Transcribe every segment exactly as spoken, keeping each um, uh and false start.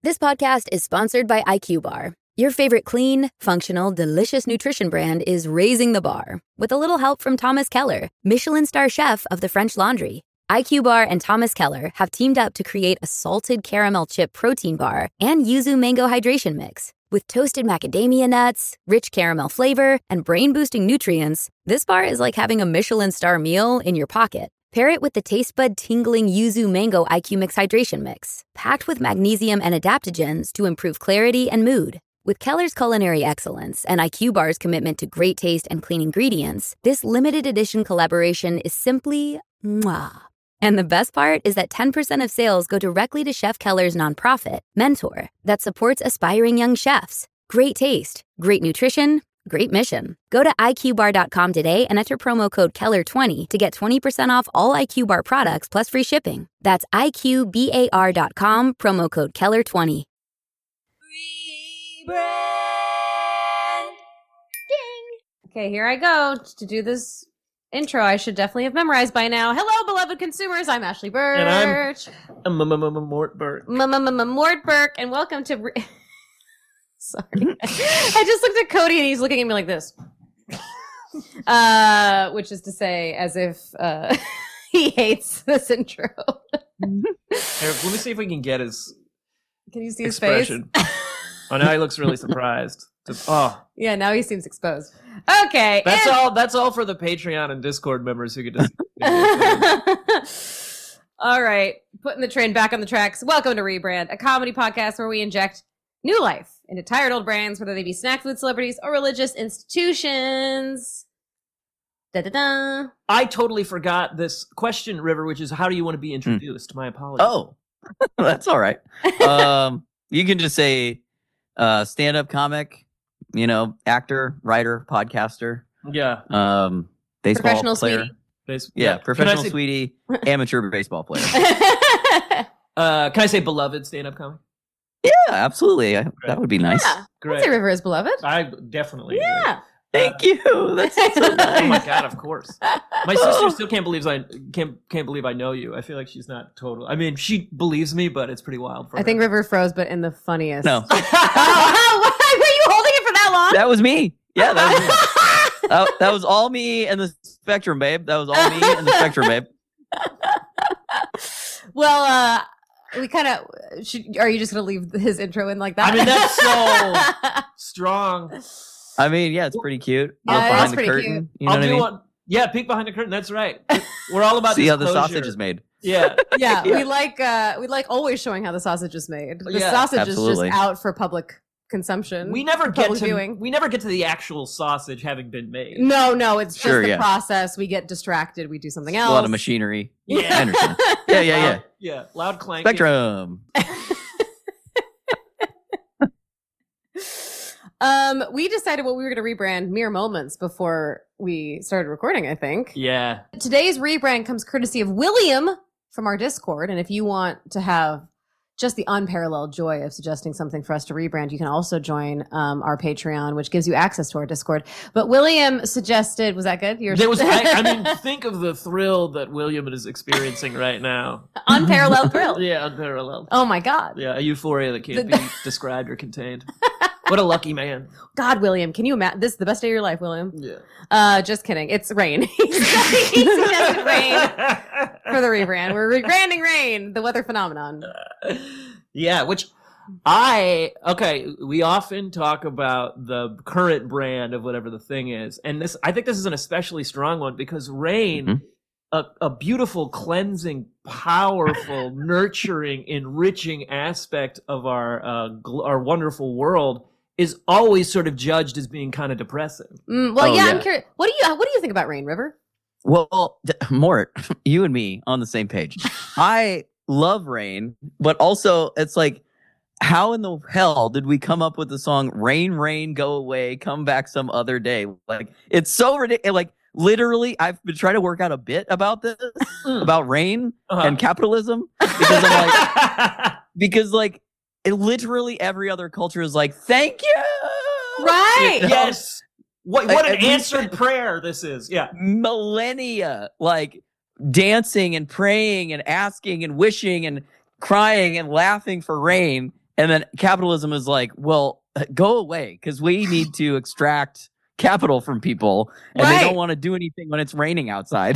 This podcast is sponsored by I Q Bar. Your favorite clean, functional, delicious nutrition brand is raising the bar with a little help from Thomas Keller, Michelin star chef of the French Laundry. I Q Bar and Thomas Keller have teamed up to create a salted caramel chip protein bar and yuzu mango hydration mix. With toasted macadamia nuts, rich caramel flavor, and brain-boosting nutrients, this bar is like having a Michelin star meal in your pocket. Pair it with the taste bud tingling yuzu mango I Q Mix hydration mix, packed with magnesium and adaptogens to improve clarity and mood. With Keller's culinary excellence and I Q Bar's commitment to great taste and clean ingredients, this limited edition collaboration is simply mwah. And the best part is that ten percent of sales go directly to Chef Keller's nonprofit, Mentor, that supports aspiring young chefs. Great taste, great nutrition, great mission. Go to I Q bar dot com today and enter promo code Keller twenty to get twenty percent off all I Q Bar products plus free shipping. That's I Q bar dot com, promo code Keller twenty. Rebrand. Ding. Okay, here I go to do this intro I should definitely have memorized by now. Hello, beloved consumers. I'm Ashley Birch. And I'm Mort Burke. Mort Burke, and welcome to... Re- Sorry. I just looked at Cody and he's looking at me like this. Uh, which is to say, as if uh, he hates this intro. Here, let me see if we can get his Can you see his expression. face? Oh, now he looks really surprised. Just, oh, Yeah, now he seems exposed. Okay. that's and- all. That's all for the Patreon and Discord members who could just. All right, putting the train back on the tracks. Welcome to Rebrand, a comedy podcast where we inject new life into tired old brands, whether they be snack food celebrities or religious institutions. Da da da. I totally forgot this question, River, which is how do you want to be introduced? My apologies. Oh, that's all right. Um, you can just say uh, stand-up comic, you know, actor, writer, podcaster, yeah, um, baseball Professional player. sweetie. Bas- Yeah, Can I professional say, sweetie, amateur baseball player. uh, can I say beloved stand-up comic? Yeah, absolutely. I, that would be nice. Yeah. Great. I'd say River is beloved. I definitely. agree. Yeah. Thank you. That's so Oh my nice. god! Of course. My sister still can't believe I can't can't believe I know you. I feel like she's not total. I mean, she believes me, but it's pretty wild for I her. think River froze, but in the funniest. No, Oh, why were you holding it for that long? that was me. Yeah, that was me. that, that was all me and the Spectrum, babe. That was all me and the Spectrum, babe. Well, uh, we kind of should. Are you just going to leave his intro in like that? I mean, that's so strong. I mean, yeah, it's pretty cute. Yeah, Look it behind is the pretty curtain. cute. You know I'll what I do mean? one. Yeah, peek behind the curtain. That's right. We're all about See how the disclosure. sausage is made. Yeah. yeah, Yeah. we like uh, we like always showing how the sausage is made. The Yeah, sausage absolutely. is just out for public consumption. We never for get public to viewing. we never get to the actual sausage having been made. No, no, it's just Sure, the yeah. process. We get distracted. We do something A else. lot of machinery. I Yeah. understand. Yeah, yeah, yeah. Loud- yeah. Loud clanking. Spectrum. Um, we decided what we were going to rebrand mere moments before we started recording, I think. Yeah. Today's rebrand comes courtesy of William from our Discord. And if you want to have just the unparalleled joy of suggesting something for us to rebrand, you can also join um, our Patreon, which gives you access to our Discord. But William suggested, was that good? Yours? There was. I, I mean, think of the thrill that William is experiencing right now. unparalleled thrill. Yeah, unparalleled. Oh my God. Yeah, a euphoria that can't The- be described or contained. What a lucky man. God, William, can you imagine? This is the best day of your life, William. Yeah. Uh, just kidding. It's Rain. he suggested Rain for the rebrand. We're rebranding Rain, the weather phenomenon. Yeah, which I okay, we often talk about the current brand of whatever the thing is. And this I think this is an especially strong one because Rain, Mhm. a, a beautiful, cleansing, powerful, nurturing, enriching aspect of our uh, gl- our wonderful world is always sort of judged as being kind of depressing. Mm, well, Oh, yeah, yeah. I'm curious. What do you What do you think about Rain River? Well, d- Mort, you and me on the same page. I love Rain, but also it's like, how in the hell did we come up with the song "Rain, Rain, Go Away, Come Back Some Other Day"? Like, it's so ridiculous. Like, literally, I've been trying to work out a bit about this, about rain Uh-huh. and capitalism, because I'm like, because like, it, literally every other culture is like, "Thank you." Right. You know? Yes. What Like, what an at least- answered prayer this is. Yeah. Millennia, like dancing and praying and asking and wishing and crying and laughing for rain, And then capitalism is like, well, go away because we need to extract capital from people, and Right. they don't want to do anything when it's raining outside.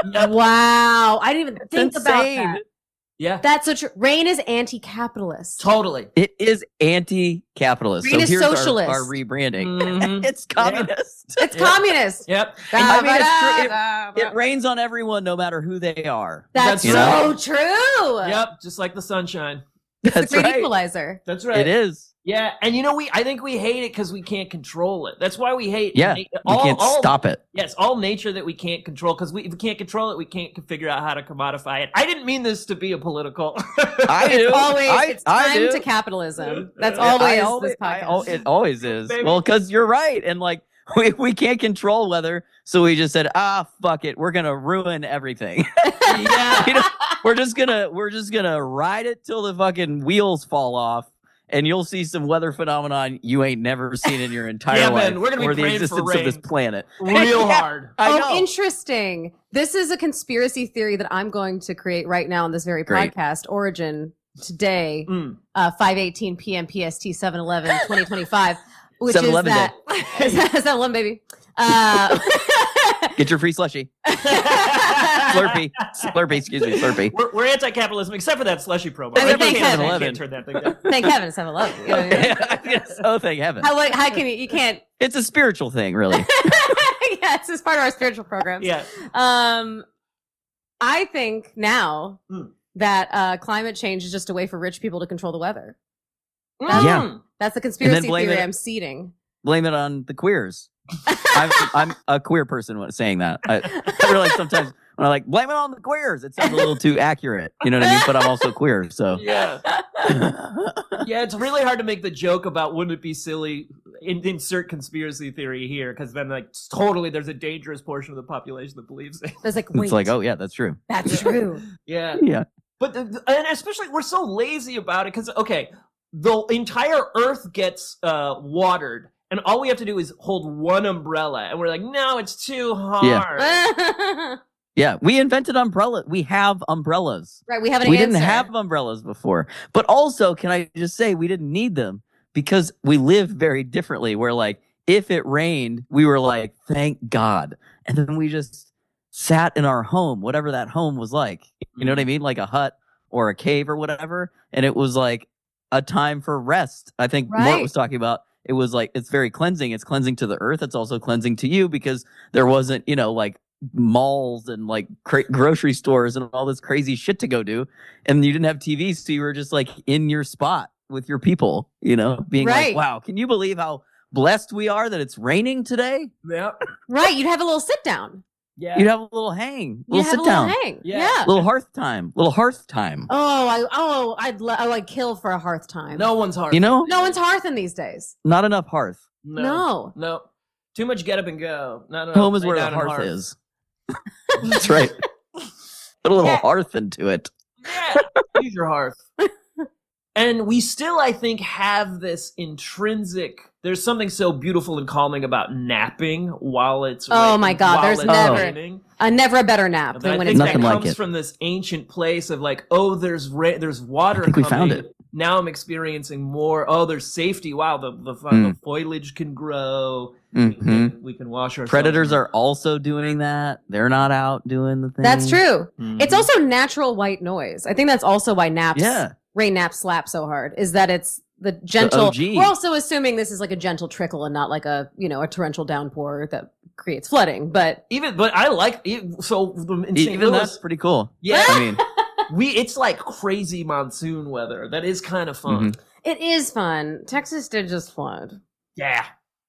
Wow. I didn't even think about Insane. that. Yeah, That's so true. Rain is anti-capitalist. totally. It is anti-capitalist. Green so is here's our- socialist. Our, rebranding. Mhm. It's communist. It's Yeah. communist. Yep. I mean, it's true. It- Da-ba-da-da-ba. It rains on everyone, no matter who they are. That's That's so right. true. Yep. Just like the sunshine. It's the That's great right. equalizer. That's right. It is. Yeah, and you know we I think we hate it because we can't control it. That's why we hate. Yeah, na- you all, can't all, stop it. Yes, all nature that we can't control because we if we can't control it, we can't figure out how to commodify it. I didn't mean this to be a political. I do. It's always I, it's I time do. to capitalism. That's I always, I always, this I podcast. al- it always is. Baby. Well, because you're right, and like we, we can't control weather, so we just said, ah, fuck it, we're gonna ruin everything. yeah. You know, we're just gonna we're just gonna ride it till the fucking wheels fall off, and you'll see some weather phenomenon you ain't never seen in your entire Yeah, life, man, we're gonna be or the praying for existence of this rain. planet. Real Yeah, hard. I oh, know. interesting. This is a conspiracy theory that I'm going to create right now on this very Great. podcast. Origin today, Mm. uh, five eighteen p.m. P S T, seven eleven twenty twenty-five, which is seven eleven that. Is that seven eleven, baby? Uh, Get your free slushy, Slurpee, Slurpee, excuse me, Slurpee. We're, we're anti-capitalism except for that slushy promo. I mean, I thank can't, I heaven. can't turn that thing down. Thank heaven it's seven eleven. You know what I mean? Yes, oh, thank heaven. How, like, how can you, you can't, It's a spiritual thing, really. yeah, it's just part of our spiritual programs. Yeah. Um, I think now Hmm. that uh, climate change is just a way for rich people to control the weather. Mm. Yeah. That's the conspiracy blame theory it- I'm seeding. Blame it on the queers. I'm, I'm a queer person when saying that. I, I realize sometimes when I like blame it on the queers, it sounds a little too accurate. You know what I mean? But I'm also queer, so Yeah. Yeah, it's really hard to make the joke about wouldn't it be silly in, insert conspiracy theory here because then like totally there's a dangerous portion of the population that believes it. It's like, wait, it's like, oh yeah, that's true. that's true. Yeah. Yeah, But the, the- and especially we're so lazy about it because okay, the entire Earth gets uh, watered, and all we have to do is hold one umbrella, and we're like, no, it's too hard. right, yeah. We invented umbrella. We have umbrellas. we have an We answer. didn't have umbrellas before. But also, can I just say we didn't need them because we live very differently. Where like if it rained, we were like, thank God, and then we just sat in our home, whatever that home was like. You know what I mean? Like a hut or a cave or whatever. And it was like a time for rest. I think Mort Right. was talking about it was like it's very cleansing. It's cleansing to the earth. It's also cleansing to you because there wasn't, you know, like malls and like cra- grocery stores and all this crazy shit to go do. And you didn't have T Vs, so you were just like in your spot with your people, you know, being Right. like, wow, can you believe how blessed we are that it's raining today? Yeah. Right, you'd have a little sit down. Yeah. You'd have a little hang, You'd little have sit a down, little hang. Yeah. Yeah. little hearth time, little hearth time. Oh, I oh, I'd lo- oh, I'd kill for a hearth time. no one's hard. You know, no one's hearthing these days. not enough hearth. No. No. No. Too much get up and go. Not enough Home is lay where the down and hearth is. That's right. Put a little Yeah. hearth into it. Yeah. Use your hearth. And we still, I think, have this intrinsic. There's something so beautiful and calming about napping while it's. Oh rain- my God, while there's it's never- raining. Uh, never a better nap And than I when think it's that Nothing raining. like comes it. from this ancient place of like, oh, there's ra- there's water. I think we coming. found it. Now I'm experiencing more. Oh, there's safety. Wow, the the, the Mm. foliage can grow. We, Mhm. can, we can wash ourselves. Predators are also doing that. They're not out doing the thing. That's true. Mhm. It's also natural white noise. I think that's also why naps, Yeah. rain naps slap so hard. Is that it's the gentle. O G. We're also assuming this is like a gentle trickle and not like a you know a torrential downpour that creates flooding. But even, but I like e- so the- in Saint Even Louis. that's pretty cool. Yeah, I mean, we it's like crazy monsoon weather. That is kind of fun. Mhm. it is fun. Texas did just flood. Yeah.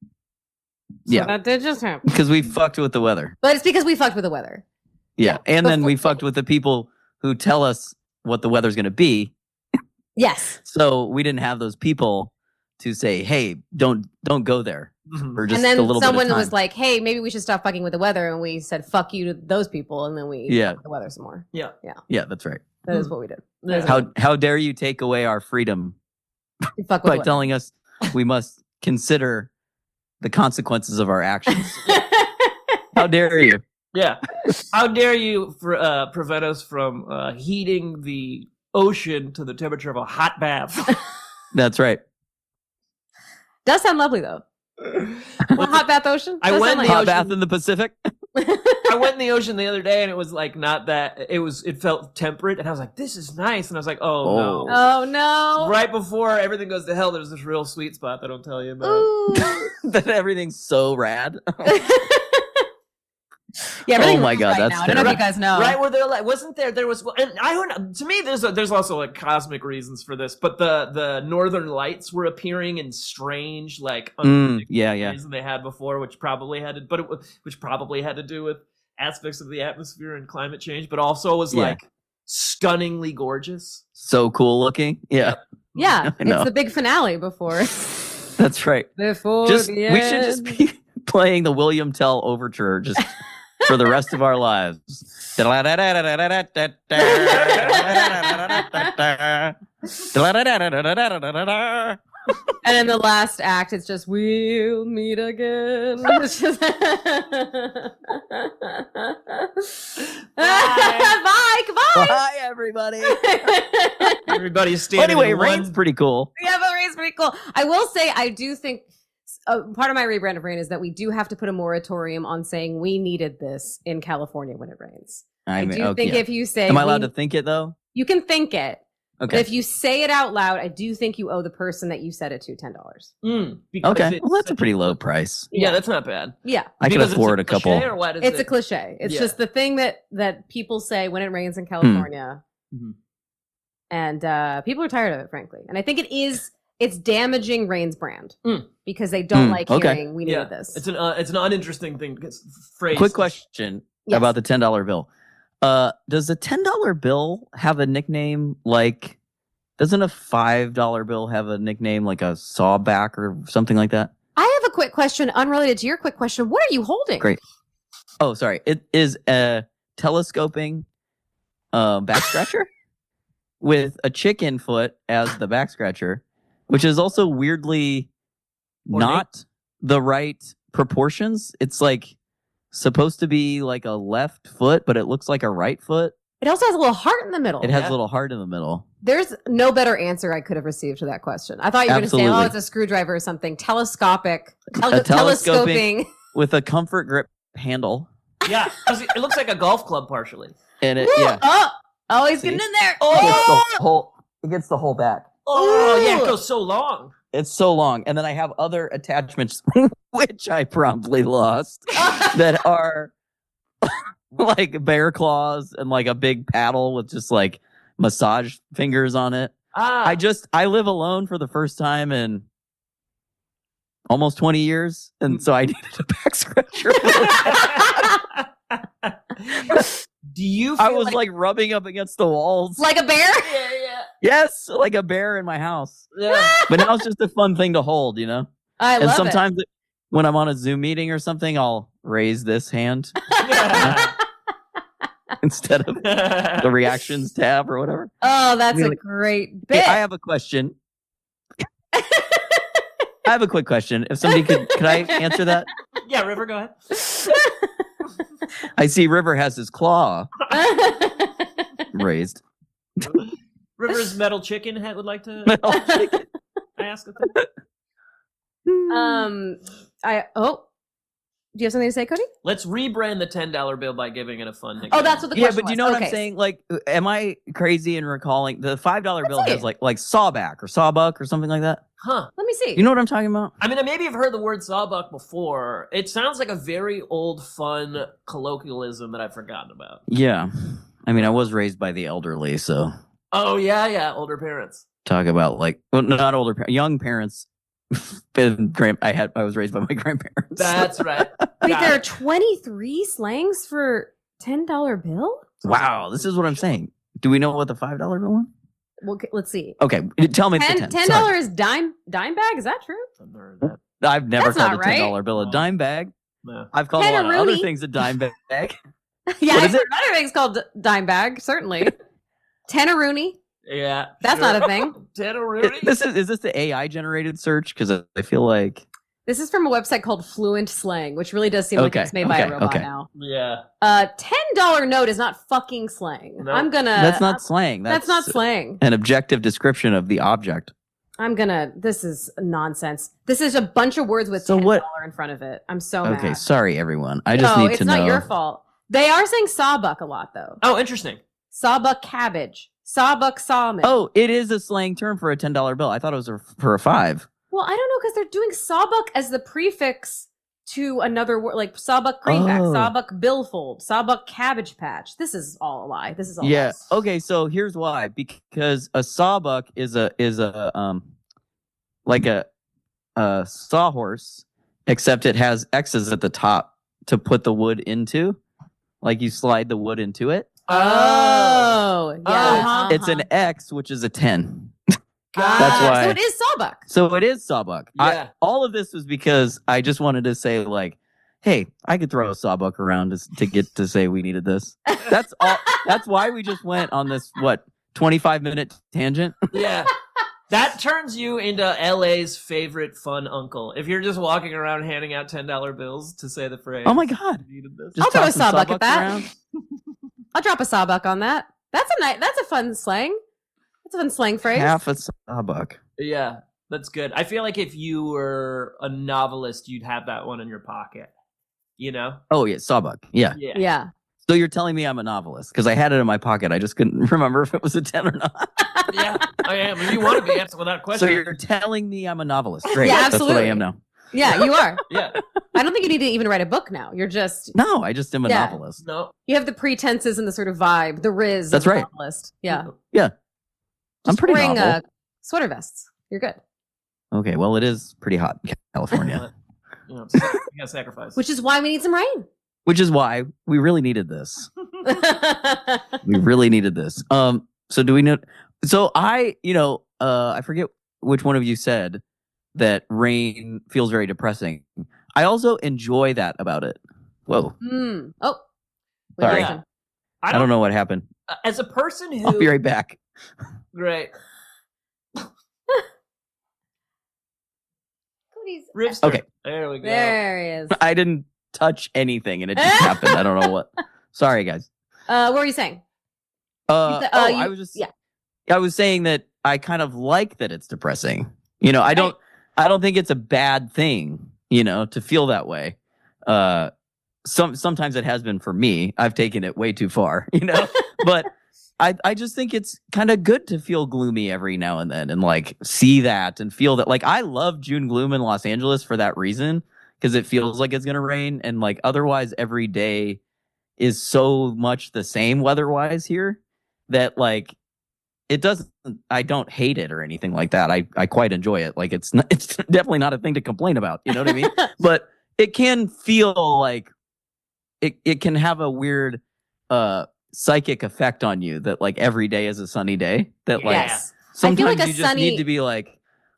So Yeah. that did just happen. because we fucked with the weather. But it's because we fucked with the weather. Yeah. And then we Before- fucked with the people who tell us what the weather's going to be. Yes. So we didn't have those people to say, hey, don't don't go there Mhm. for just And then a little someone bit of time. was like, "Hey, maybe we should stop fucking with the weather," and we said, "Fuck you" to those people, and then we Yeah. fucked with the weather some more. Yeah. yeah, that's right. That is Hmm. what we did. Yeah. That is How how dare you take away our freedom what we fuck with by weather. telling us we must consider the consequences of our actions? How dare you? Yeah. How dare you for, uh, prevent us from uh, heating the ocean to the temperature of a hot bath? That's right. Does sound lovely though. Well, hot bath ocean. I Does went sound in like- the Hot ocean. bath in the Pacific. I went in the ocean the other day and it was like not that it was it felt temperate and I was like, this is nice. And I was like, oh, Oh. no. Oh no! Right before everything goes to hell, there's this real sweet spot that I don't tell you about. Ooh. That everything's so rad. Yeah, everything Oh my runs God, right that's now. I don't know if you terrible. guys know. Right where they're like, wasn't there? There was, and I don't. To me, there's a, there's also like cosmic reasons for this, but the the Northern Lights were appearing in strange, like Mm, unpredictable yeah, yeah. ways than they had before, which probably had to, but it, wa- which probably had to do with aspects of the atmosphere and climate change, but also was Yeah. like stunningly gorgeous. So cool looking. Yeah, Yeah, I know. it's the big finale before that's right. before Just the we should just end. be playing the William Tell overture just for the rest of our lives. And in the last act, it's just we'll meet again. It's just- Bye, goodbye. Bye, everybody. Everybody's standing. Anyway, in one- Rain's pretty cool. Yeah, but Rain's pretty cool. I will say, I do think uh, part of my rebrand of Rain is that we do have to put a moratorium on saying we needed this in California when it rains. I, I mean, do okay, think yeah. if you say, Am I allowed we- to think it though? you can think it, but Okay. if you say it out loud, I do think you owe the person that you said it to ten dollars. Mm, because Okay. it's Well, that's a such pretty low price. Yeah, that's not bad. Yeah, I can Because it's afford a cliche, couple. Or what is it's it? a cliche. It's Yeah. just the thing that that people say when it rains in California, Mhm. and uh, people are tired of it, frankly. And I think it is it's damaging Rain's brand Mm. because they don't Mm, like okay. hearing we needed Yeah, this. it's an uh, it's an uninteresting thing. It's phrase. Quick question Yes. about the ten dollar bill. Uh, does the ten dollar bill have a nickname like? Doesn't a five dollar bill have a nickname like a sawback or something like that? I have a quick question unrelated to your quick question. What are you holding? Great. Oh, sorry. It is a telescoping uh, back scratcher with a chicken foot as the back scratcher, which is also weirdly Ornate? not the right proportions. It's like supposed to be like a left foot, but it looks like a right foot. It also has a little heart in the middle. It has Yeah. a little heart in the middle. There's no better answer I could have received to that question. I thought you were going to say, Absolutely. "Oh, it's a screwdriver or something." Telescopic, tele- A telescoping- telescoping. With a comfort grip handle. Yeah, 'cause it it looks like a golf club partially. And it, Ooh, yeah. Oh, oh, he's See? getting in there. It gets Oh, the whole, it gets the whole back. Oh yeah, Ooh. it goes so long. It's so long. And then I have other attachments, which I promptly lost, that are like bear claws and like a big paddle with just like massage fingers on it. Ah, I just, I live alone for the first time in almost twenty years. And so I needed a back scratcher. Do you? Feel I was like, rubbing up against the walls. like a bear. yeah, yeah, yes, like a bear in my house. yeah. But now it's just a fun thing to hold, you know? I and love sometimes it- when I'm on a Zoom meeting or something, I'll raise this hand instead of the reactions tab or whatever. it. Oh, that's a Really- great Hey, bit. I have a question. I have a quick question. If somebody could, could I answer that? yeah, River, go ahead. I see River has his claw raised. River's metal chicken head would like to Metal chicken. ask a thing. um, I oh, do you have something to say, Cody? Let's rebrand the ten dollar bill by giving it a fun nickname. Oh, that's what the Yeah, question but you was. know what Okay. I'm saying? Like, am I crazy in recalling the five dollar bill Let's has see. like like sawback or sawbuck or something like that? Huh. Let me see. You know what I'm talking about? I mean, maybe I've heard the word sawbuck before. It sounds like a very old, fun colloquialism that I've forgotten about. Yeah. I mean, I was raised by the elderly, so Oh, yeah, yeah, older parents. talk about like well, not older, par- young parents. And grand, I had I was raised by my grandparents. That's right. Wait, Got there are it. twenty-three slangs for ten dollar bill. Wow, this is what I'm saying. Do we know what the five dollar bill was? Well, okay, let's see. Okay, tell me the Ten ten. ten Sorry. dollars dime dime bag. Is that true? I've never heard I've never That's called not a ten dollar right. bill a dime bag. that. No. I've called a lot of other Tenneroonie. things a dime bag. Yeah, What I've is heard it? other things called d- dime bag. Certainly, Tenneroonie. Yeah. That's sure. not a thing. Tenneroonie? this is is this the A I generated search? Because I feel like This is from a website called Fluent Slang, which really does seem like Okay, it's made by a okay, robot okay. now. Yeah. Uh, ten dollar note is not fucking slang. No. I'm gonna. that's not slang. That's, That's, not slang. an objective description of the object. I'm gonna. This is nonsense. This is a bunch of words with So ten what- dollar in front of it. I'm so Okay, mad. sorry everyone. I just no, need it's to not know. your fault. They are saying sawbuck a lot though. Oh, interesting. Sawbuck cabbage, sawbuck sawmill. Oh, it is a slang term for a ten dollar bill. I thought it was a, for a five. Well, I don't know because they're doing sawbuck as the prefix to another word, like sawbuck greenback, Oh. sawbuck billfold, sawbuck cabbage patch. This is all a lie. This is all Yeah. lies. Okay, so here's why. Because a sawbuck is a is a um like a a sawhorse, except it has X's at the top to put the wood into. Like you slide the wood into it. Oh, yeah. Uh-huh. It's an X, which is a ten. Ah, That's why- So it is sawbuck. So it is sawbuck. I, Yeah. all of this was because I just wanted to say, like, hey, I could throw a sawbuck around to, to get to say we needed this. That's all. That's why we just went on this what twenty-five minute tangent. Yeah. That turns you into L A's favorite fun uncle. If you're just walking around handing out ten dollar bills to say the phrase. Oh my god! "We needed this." Just I'll throw a tossing sawbuck at sawbucks that. around. I'll drop a sawbuck on that. That's a nice. That's a fun slang. That's a fun slang phrase. Half a sawbuck. Yeah, that's good. I feel like if you were a novelist, you'd have that one in your pocket. You know? Oh yeah, sawbuck. Yeah. Yeah. Yeah. So you're telling me I'm a novelist because I had it in my pocket. I just couldn't remember if it was a ten or not. Yeah, I am. If you want to be, answer without So question. you're telling me I'm a novelist. Great. Yeah, That's what I absolutely. am now. Yeah, you are. Yeah. I don't think you need to even write a book now. You're just No, I just am a Yeah. novelist. No. you have the pretenses and the sort of vibe, the riz. That's of a right. Novelist. Yeah. Yeah. I'm Just pretty wearing novel. uh, sweater vests. You're good. Okay, well, it is pretty hot in California, You know, you gotta sacrifice. Which is why we need some rain. which is why we really needed this. We really needed this. Um, so do we know? So I, you know, uh, I forget which one of you said that rain feels very depressing. I also enjoy that about it. Whoa, Hmm. Oh. Wait, Sorry. listen. I I don't, don't know what happened. uh, As a person who. I'll be right back. Great. Cody's- Ribster. Okay. There we go. There he is. I didn't touch anything, and it just happened. I don't know what. Sorry, guys. Uh, what were you saying? Uh, said- oh, uh, you- I was just. yeah. I was saying that I kind of like that it's depressing. You know, I don't. I don't think it's a bad thing. You know, to feel that way. Uh, some sometimes it has been for me. I've taken it way too far. You know, but I I just think it's kind of good to feel gloomy every now and then and like see that and feel that. Like I love June gloom in Los Angeles for that reason because it feels like it's gonna rain and like otherwise every day is so much the same weather-wise here that like it doesn't I don't hate it or anything like that. I, I quite enjoy it. Like it's not, it's definitely not a thing to complain about. You know what I mean? But it can feel like it, it can have a weird uh psychic effect on you that like every day is a sunny day. That like Yes. sometimes like a you just sunny- need to be like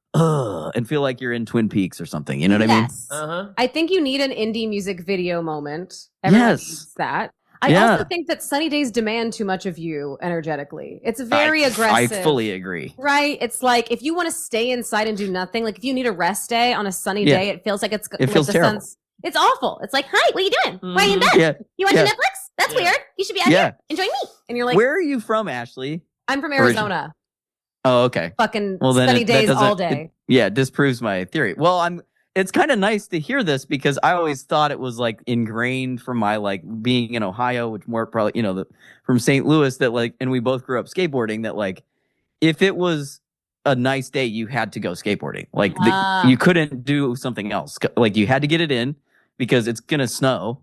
ugh and feel like you're in Twin Peaks or something. You know what I mean? Yes. Uh huh. I think you need an indie music video moment. Everyone Yes. needs that. I Yeah. also think that sunny days demand too much of you energetically. It's very I, aggressive. I fully agree. Right? It's like if you want to stay inside and do nothing, like if you need a rest day on a sunny Yeah. day, it feels like it's It like feels the terrible. sun's it's awful. It's like, hi, what are you doing? Why are you in Mhm. bed? Yeah. You watching Yeah. Netflix? That's Yeah. weird. You should be out Yeah. here enjoying me. And you're like, Where are you from, Ashley? I'm from Origin- Arizona. Oh, okay. Fucking Well, then sunny it- that days doesn't- all it- day. Yeah, disproves my theory. Well, I'm. It's kind of nice to hear this because I always thought it was like ingrained from my like being in Ohio, which more probably you know the, from Saint Louis that like, and we both grew up skateboarding. That like, if it was a nice day, you had to go skateboarding. Like the, Ah. you couldn't do something else. Like you had to get it in because it's gonna snow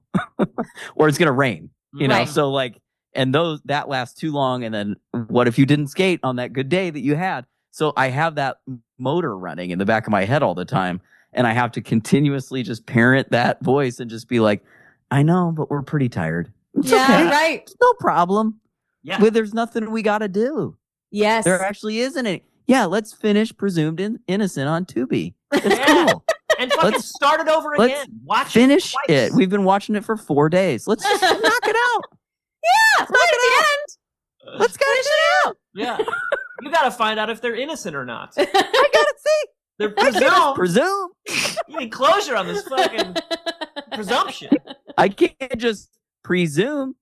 or it's gonna rain. You know, Right. so like, and those that lasts too long. And then what if you didn't skate on that good day that you had? So I have that motor running in the back of my head all the time. And I have to continuously just parent that voice and just be like, I know, but we're pretty tired. It's Yeah, okay. right. It's no problem. Yeah. Well, there's nothing we got to do. Yes. There actually isn't any. Yeah, let's finish Presumed in- Innocent on Tubi. It's Yeah. cool. And fucking Let's- start it over let's again. Watch Finish it. it. twice. We've been watching it for four days. Let's just knock it out. yeah, Knock it out. Let's get it out. Yeah. You got to find out if they're innocent or not. I gotta see. They're I can't just presumed. presume. You need closure on this fucking presumption. I can't just presume.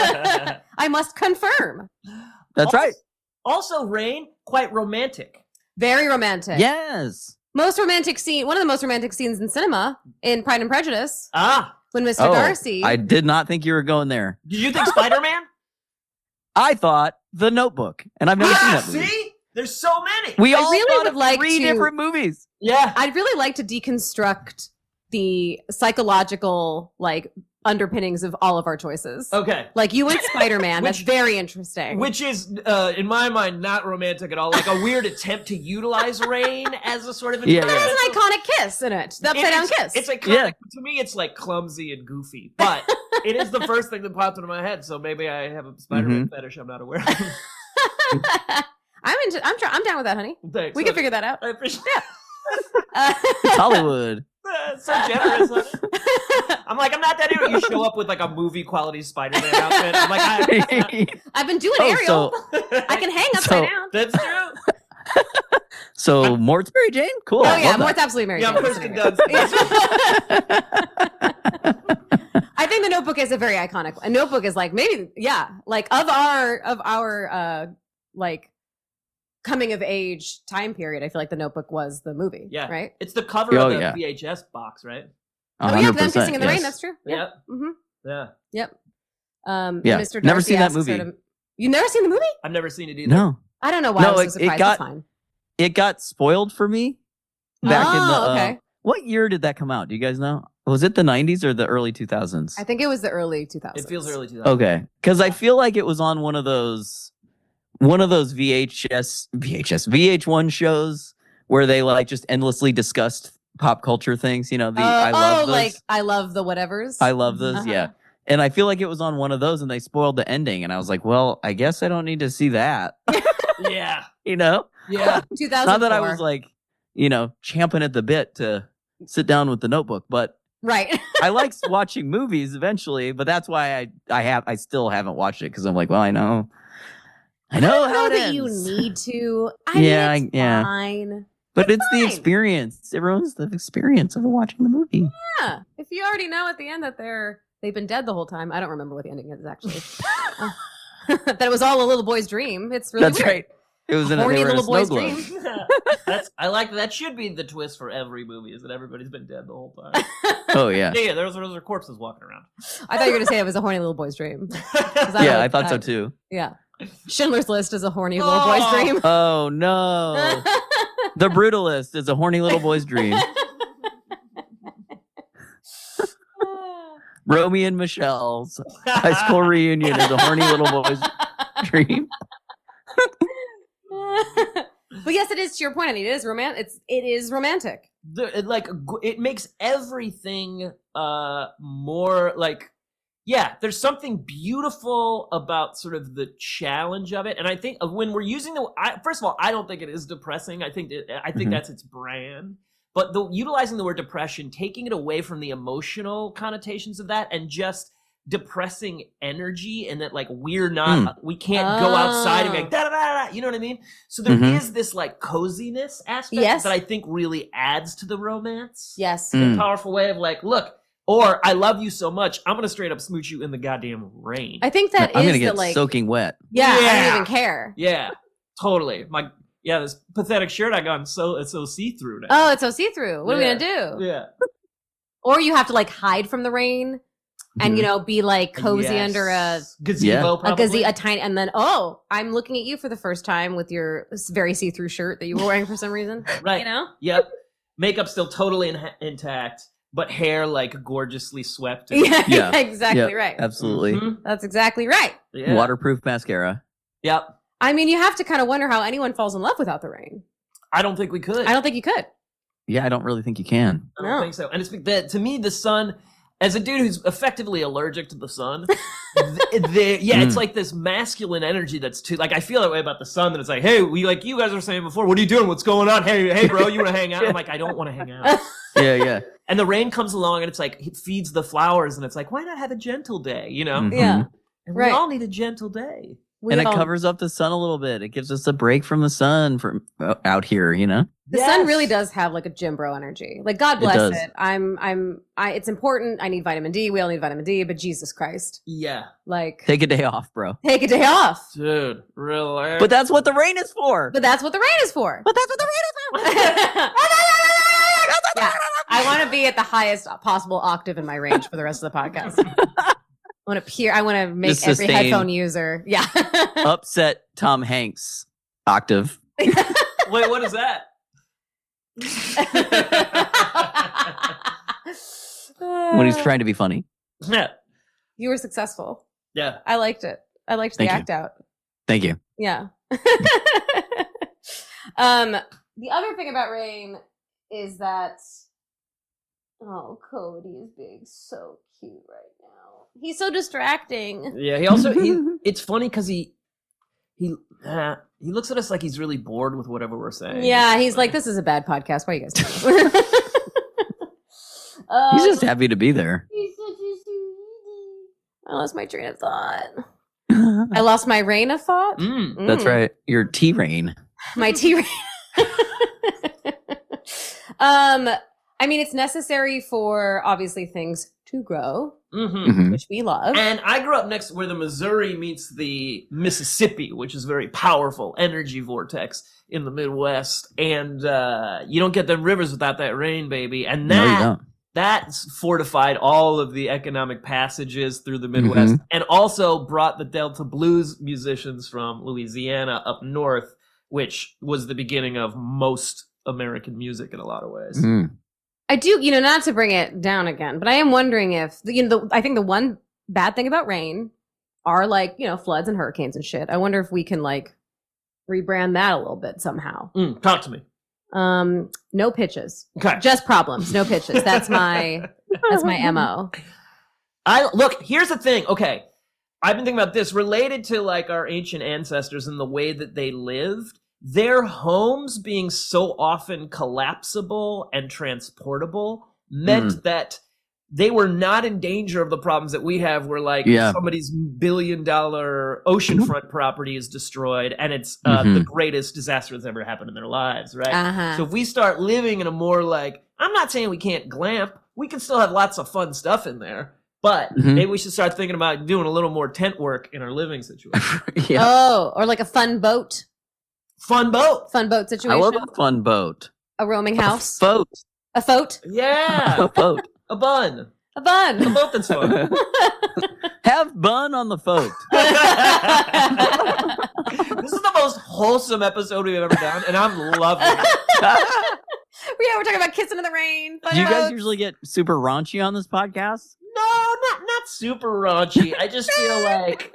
I must confirm. That's right. Also, Rain, quite romantic. Very romantic. Yes. Most romantic scene, one of the most romantic scenes in cinema in Pride and Prejudice, Ah, when Mister Oh, Darcy. I did not think you were going there. did you think Spider-Man? I thought The Notebook, and I've never seen Yeah, that movie. see? There's so many. We I all really thought would of like three to- different movies. Yeah. I'd really like to deconstruct the psychological like underpinnings of all of our choices. Okay. Like you went Spider-Man. That's Which- very interesting. Which is, uh, in my mind, not romantic at all. Like a weird attempt to utilize rain as a sort of Yeah, But there's environmental- an iconic kiss in it. The upside down It's- kiss. It's iconic. Yeah. To me, it's like clumsy and goofy, but it is the first thing that popped into my head. So maybe I have a Spider-Man Mm-hmm. fetish I'm not aware of. I'm into. I'm. Try, I'm down with that, honey. Thanks, We can honey. figure that out. I appreciate Uh, It's Hollywood. it. So generous. Honey. I'm like, I'm not that into it. You show up with like a movie quality Spider-Man outfit. I'm like, I, I've been doing Oh, Ariel. so I can hang upside so- down. That's true. so Mort's Mary Jane? Cool. Oh I yeah, love Mort's that. absolutely married. Yeah, to I'm him. Kirsten Dunst. I think The Notebook is a very iconic. A Notebook is like maybe yeah, like of our of our uh like coming of age time period. I feel like The Notebook was the movie. Yeah. Right. It's the cover Oh, of the yeah. V H S box, right? Oh yeah, them one hundred percent, kissing in the rain. yes. That's true. Yeah. Yep. Mm-hmm. Yeah. Yep. Um, Yeah, Mister never Darcy seen that asks her movie. to- You've never seen the movie? I've never seen it either. No. I don't know why No, I was it- so it surprised. got- That's fine. It got spoiled for me back in the. Oh, uh, okay. what year did that come out? Do you guys know? Was it the nineties or the early two thousands? I think it was the early two thousands. It feels early two thousands. Okay, because I feel like it was on one of those, one of those V H S, V H S, V H one shows where they like just endlessly discussed pop culture things. You know, the Uh, I love oh, those. like I love the whatevers. I love those. Uh-huh. Yeah. And I feel like it was on one of those and they spoiled the ending. And I was like, well, I guess I don't need to see that. Yeah. you know? Yeah. two thousand. Not that I was like, you know, champing at the bit to sit down with the Notebook, but right. I like watching movies eventually, but that's why I, I have, I still haven't watched it because I'm like, well, I know, I know I don't how know it that you ends. need to. I Yeah, mean, it's I- yeah. fine. But it's the fine. experience. Everyone's the experience of watching the movie. Yeah, if you already know at the end that they're they've been dead the whole time. I don't remember what the ending is actually. Uh, that it was all a little boy's dream. It's really That's weird. right. It was in a, Horny they were in a little snow boy's globe. dream. That's I like that should be the twist for every movie is that everybody's been dead the whole time. Oh yeah. Yeah, yeah, those, those are corpses walking around. I thought you were going to say it was a horny little boy's dream. I Yeah, would- I thought so I- too. Yeah, Schindler's List is a horny little Oh. boy's dream. Oh no. The Brutalist is a horny little boy's dream. Romy and Michelle's high school reunion is a horny little boy's dream. But yes, it is to your point. I mean, it is romantic. It's it is romantic. The, it, like g- it makes everything uh more like yeah there's something beautiful about sort of the challenge of it, and I think of when we're using the I, first of all I don't think it is depressing. I think it, I think Mhm. that's its brand, but the utilizing the word depression, taking it away from the emotional connotations of that and just depressing energy, and that like we're not we can't go outside and be like da da da da, you know what I mean? So there is Mhm. this like coziness aspect Yes. that I think really adds to the romance. Yes. Mm. Powerful way of like, look, or I love you so much, I'm gonna straight up smooch you in the goddamn rain. I think that I'm is gonna the get like. soaking wet. Yeah, I Yeah. don't even care. yeah, totally. My yeah, this pathetic shirt I got so it's so see through now. Oh, it's so see through. What Yeah. are we gonna do? Yeah, Or you have to like hide from the rain, and you Mhm. know be like cozy Yes. under a gazebo. Yeah. a Probably. gaze a tiny, and then oh, I'm looking at you for the first time with your very see through shirt that you were wearing for some reason. Right. You know. Yep. Makeup still totally in- intact, but hair like gorgeously swept. and- Yeah, Yeah. exactly Yep, right. Absolutely. Mhm. That's exactly right. Yeah. Waterproof mascara. Yep. I mean, you have to kind of wonder how anyone falls in love without the rain. I don't think we could. I don't think you could. Yeah, I don't really think you can. I don't No. think so. And it's that to me, the sun, as a dude who's effectively allergic to the sun, th- the, yeah, it's Mm. like this masculine energy that's too like I feel that way about the sun. That it's like, hey, we like you guys were saying before, what are you doing? What's going on? Hey, hey, bro, you want to hang out? I'm like, I don't want to hang out. Yeah, yeah. And the rain comes along, and it's like it feeds the flowers, and it's like, why not have a gentle day? You know, Mhm. Yeah. and right. we all need a gentle day. We and it all- covers up the sun a little bit. It gives us a break from the sun from uh, out here, you know? The sun really does have like a gym bro energy. Like God It bless does. it. I'm I'm I it's important. I need vitamin D. We all need vitamin D, but Jesus Christ. Yeah. Like Take a day off, bro. take a day off. Dude, really? But that's what the rain is for. But that's what the rain is for. But that's what the rain is for. Yeah. I want to be at the highest possible octave in my range for the rest of the podcast. I want to peer I want to make Just every sustain. headphone user. Yeah. Upset Tom Hanks octave. Wait, what is that? When he's trying to be funny. Yeah. You were successful. Yeah. I liked it. I liked the Thank you. act out. Thank you. Yeah. um, the other thing about Rain is that oh, Cody is being so cute right now. He's so distracting. Yeah, he also he it's funny because he he uh, he looks at us like he's really bored with whatever we're saying. Yeah, he's like, this is a bad podcast. Why are you guys doing this? um, He's just happy to be there. he's such a sweetie. I lost my train of thought. I lost my rain of thought. Mm. That's Mm. right. Your T rain. My T rain. um, I mean, it's necessary for obviously things to grow, Mm-hmm. Mhm. which we love. And I grew up next where the Missouri meets the Mississippi, which is a very powerful energy vortex in the Midwest. And uh, you don't get them rivers without that rain, baby. And No, you that don't. that's fortified all of the economic passages through the Midwest, Mhm. and also brought the Delta blues musicians from Louisiana up north, which was the beginning of most American music in a lot of ways. Mm. I do, you know, not to bring it down again, but I am wondering if, you know, the, I think the one bad thing about rain are like, you know, floods and hurricanes and shit. I wonder if we can like rebrand that a little bit somehow. Mm, talk to me. Um, no pitches, Okay. just problems, no pitches. That's my, that's my M O. I look, here's the thing. Okay. I've been thinking about this related to like our ancient ancestors and the way that they lived. Their homes being so often collapsible and transportable meant that they were not in danger of the problems that we have where like Yeah. somebody's billion dollar oceanfront property is destroyed and it's uh, Mhm. the greatest disaster that's ever happened in their lives, right? Uh-huh. So if we start living in a more like, I'm not saying we can't glamp, we can still have lots of fun stuff in there, but Mhm. maybe we should start thinking about doing a little more tent work in our living situation. Yeah. Oh, or like a fun boat, Fun boat. fun boat I situation. love a fun boat. A roaming house, A boat. a boat, Yeah. A boat. A bun. a A bun. boat that's fun. Have bun on the boat. This is the most wholesome episode we've ever done, and I'm loving it. Yeah, we're talking about kissing in the rain. fun Do you guys boats. usually get super raunchy on this podcast? No, not not super raunchy. I just feel like